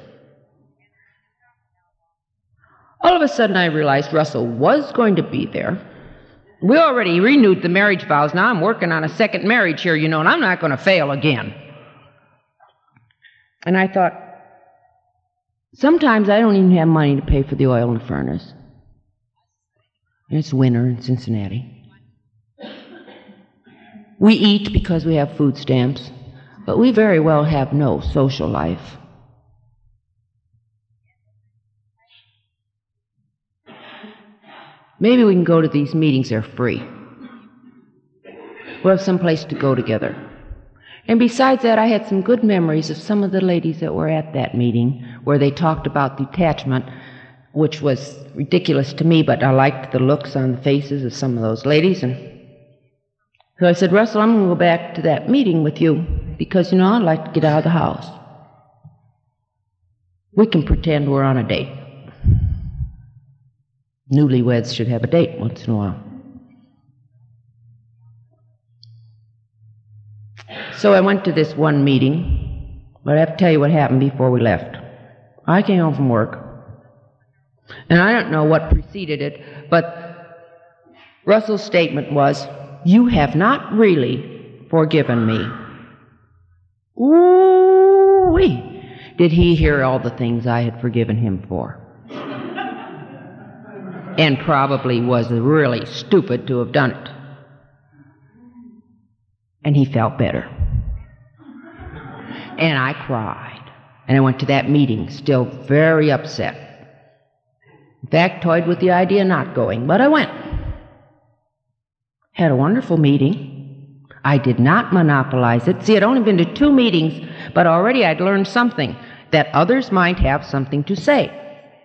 Speaker 1: All of a sudden, I realized Russell was going to be there. We already renewed the marriage vows. Now I'm working on a second marriage here, you know, and I'm not going to fail again. And I thought, sometimes I don't even have money to pay for the oil in the furnace. And it's winter in Cincinnati. We eat because we have food stamps, but we very well have no social life. Maybe we can go to these meetings, they're free. We'll have some place to go together. And besides that, I had some good memories of some of the ladies that were at that meeting where they talked about detachment, which was ridiculous to me, but I liked the looks on the faces of some of those ladies. And so I said, Russell, I'm going to go back to that meeting with you because, you know, I'd like to get out of the house. We can pretend we're on a date. Newlyweds should have a date once in a while. So I went to this one meeting, but I have to tell you what happened before we left. I came home from work, and I don't know what preceded it, but Russell's statement was, you have not really forgiven me. Ooh-wee! Did he hear all the things I had forgiven him for? And probably was really stupid to have done it. And he felt better. And I cried. And I went to that meeting still very upset. In fact, toyed with the idea of not going, but I went. Had a wonderful meeting. I did not monopolize it. See, I'd only been to two meetings, but already I'd learned something, that others might have something to say.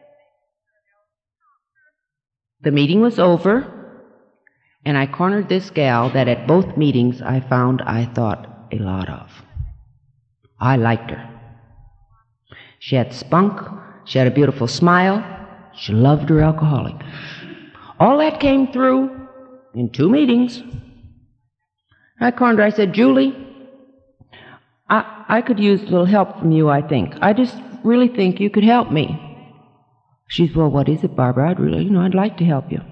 Speaker 1: The meeting was over, and I cornered this gal that at both meetings I found I thought a lot of. I liked her. She had spunk, she had a beautiful smile, she loved her alcoholic. All that came through in two meetings. I cornered her, I said, Julie, I, I could use a little help from you, I think. I just really think you could help me. She said, well, what is it, Barbara? I'd really, you know, I'd like to help you.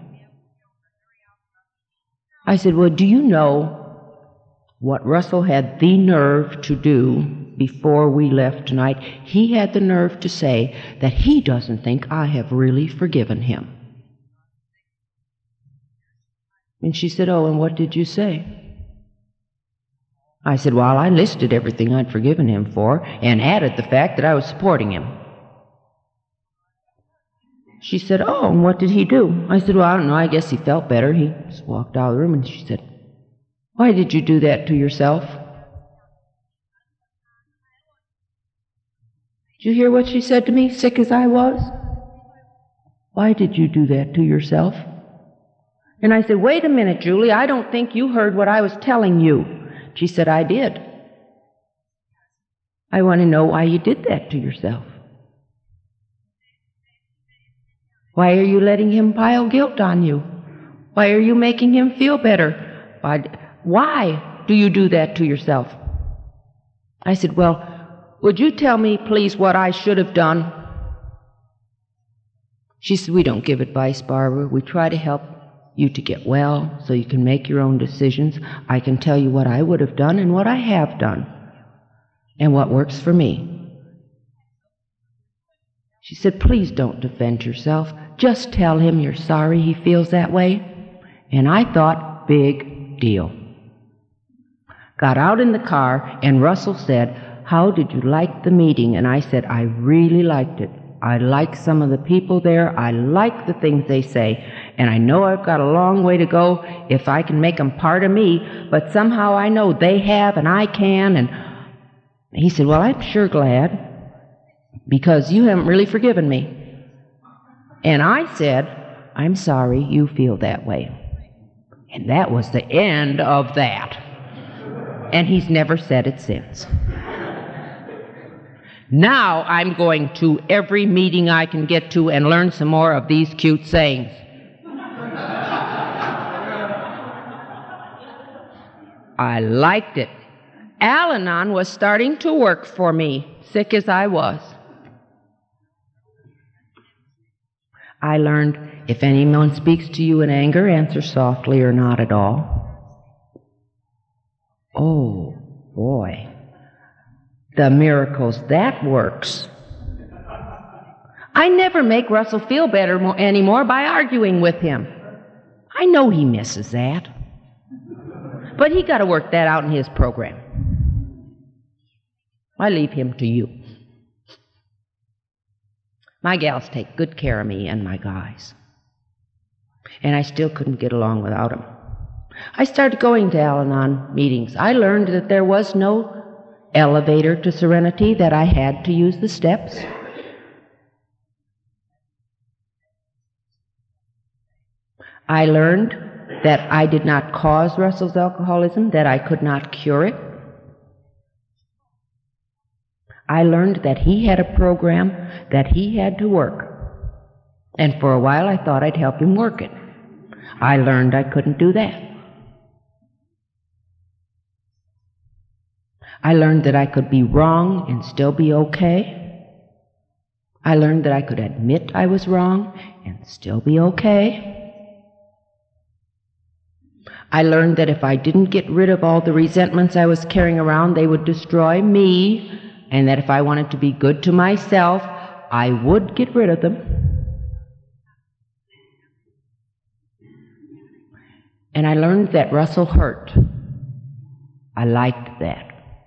Speaker 1: I said, well, do you know what Russell had the nerve to do before we left tonight? He had the nerve to say that he doesn't think I have really forgiven him. And she said, oh, and what did you say? I said, well, I listed everything I'd forgiven him for and added the fact that I was supporting him. She said, oh, and what did he do? I said, well, I don't know. I guess he felt better. He just walked out of the room, and she said, why did you do that to yourself? Did you hear what she said to me, sick as I was? Why did you do that to yourself? And I said, wait a minute, Julie, I don't think you heard what I was telling you. She said, I did. I want to know why you did that to yourself. Why are you letting him pile guilt on you? Why are you making him feel better? Why, why do you do that to yourself? I said, well, would you tell me, please, what I should have done? She said, we don't give advice, Barbara. We try to help you to get well so you can make your own decisions. I can tell you what I would have done and what I have done and what works for me. She said, please don't defend yourself. Just tell him you're sorry he feels that way. And I thought, big deal. Got out in the car, and Russell said, how did you like the meeting? And I said, I really liked it. I like some of the people there. I like the things they say. And I know I've got a long way to go if I can make them part of me, but somehow I know they have and I can. And he said, well, I'm sure glad, because you haven't really forgiven me. And I said, I'm sorry you feel that way. And that was the end of that. And he's never said it since. Now I'm going to every meeting I can get to and learn some more of these cute sayings. I liked it. Al-Anon was starting to work for me, sick as I was. I learned, if anyone speaks to you in anger, answer softly or not at all. Oh, boy. The miracles, that works. I never make Russell feel better mo- anymore by arguing with him. I know he misses that. But he got to work that out in his program. I leave him to you. My gals take good care of me and my guys. And I still couldn't get along without them. I started going to Al-Anon meetings. I learned that there was no elevator to serenity, that I had to use the steps. I learned that I did not cause Russell's alcoholism, that I could not cure it. I learned that he had a program that he had to work. And for a while I thought I'd help him work it. I learned I couldn't do that. I learned that I could be wrong and still be okay. I learned that I could admit I was wrong and still be okay. I learned that if I didn't get rid of all the resentments I was carrying around, they would destroy me, and that if I wanted to be good to myself, I would get rid of them. And I learned that Russell hurt. I liked that.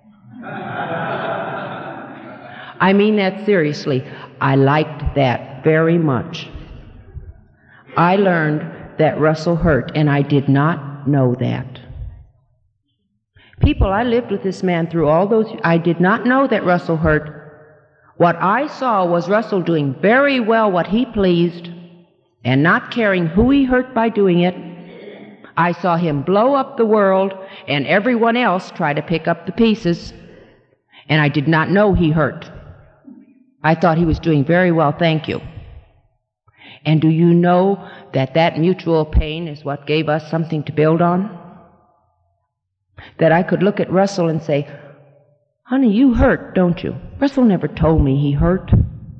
Speaker 1: I mean that seriously. I liked that very much. I learned that Russell hurt, and I did not know that. People, I lived with this man through all those years. I did not know that Russell hurt. What I saw was Russell doing very well what he pleased and not caring who he hurt by doing it. I saw him blow up the world and everyone else try to pick up the pieces, and I did not know he hurt. I thought he was doing very well, thank you. And do you know that that mutual pain is what gave us something to build on? That I could look at Russell and say, honey, you hurt, don't you? Russell never told me he hurt.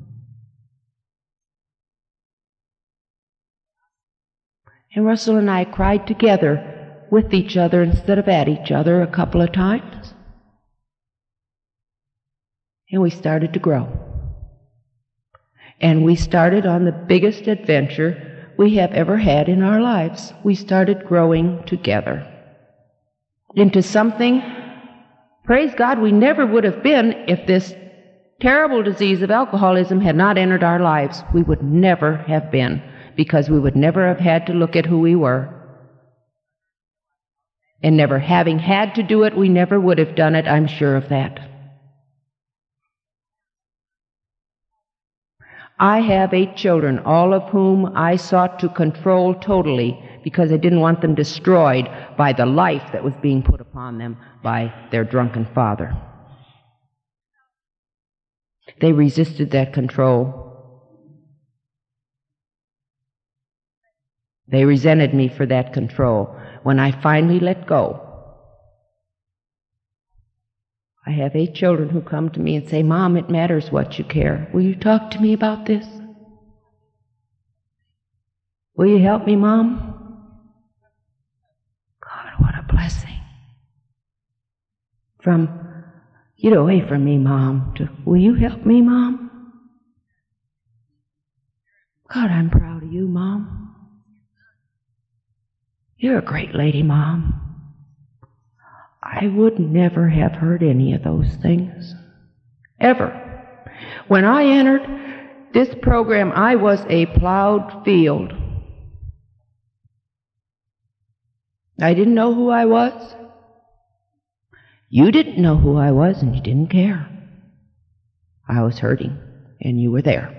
Speaker 1: And Russell and I cried together with each other instead of at each other a couple of times. And we started to grow. And we started on the biggest adventure we have ever had in our lives. We started growing together into something, praise God, we never would have been if this terrible disease of alcoholism had not entered our lives. We would never have been, because we would never have had to look at who we were. And never having had to do it, we never would have done it, I'm sure of that. I have eight children, all of whom I sought to control totally because I didn't want them destroyed by the life that was being put upon them by their drunken father. They resisted that control. They resented me for that control. When I finally let go, I have eight children who come to me and say, Mom, it matters what you care. Will you talk to me about this? Will you help me, Mom? God, what a blessing. From, get away from me, Mom, to, will you help me, Mom? God, I'm proud of you, Mom. You're a great lady, Mom. I would never have heard any of those things. Ever. When I entered this program, I was a plowed field. I didn't know who I was. You didn't know who I was, and you didn't care. I was hurting, and you were there.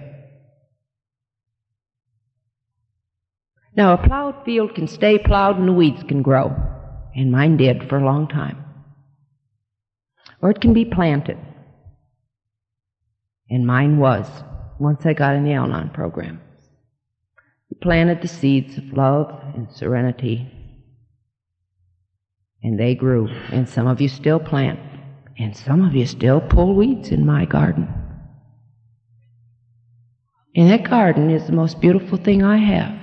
Speaker 1: Now, a plowed field can stay plowed and the weeds can grow, and mine did for a long time. Or it can be planted, and mine was once I got in the Al-Anon program. We planted the seeds of love and serenity, and they grew, and some of you still plant, and some of you still pull weeds in my garden. And that garden is the most beautiful thing I have.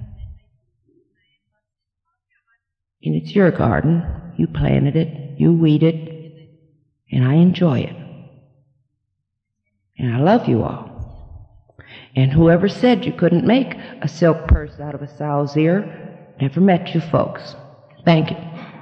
Speaker 1: And it's your garden. You planted it, you weed it, and I enjoy it. And I love you all. And whoever said you couldn't make a silk purse out of a sow's ear never met you folks. Thank you.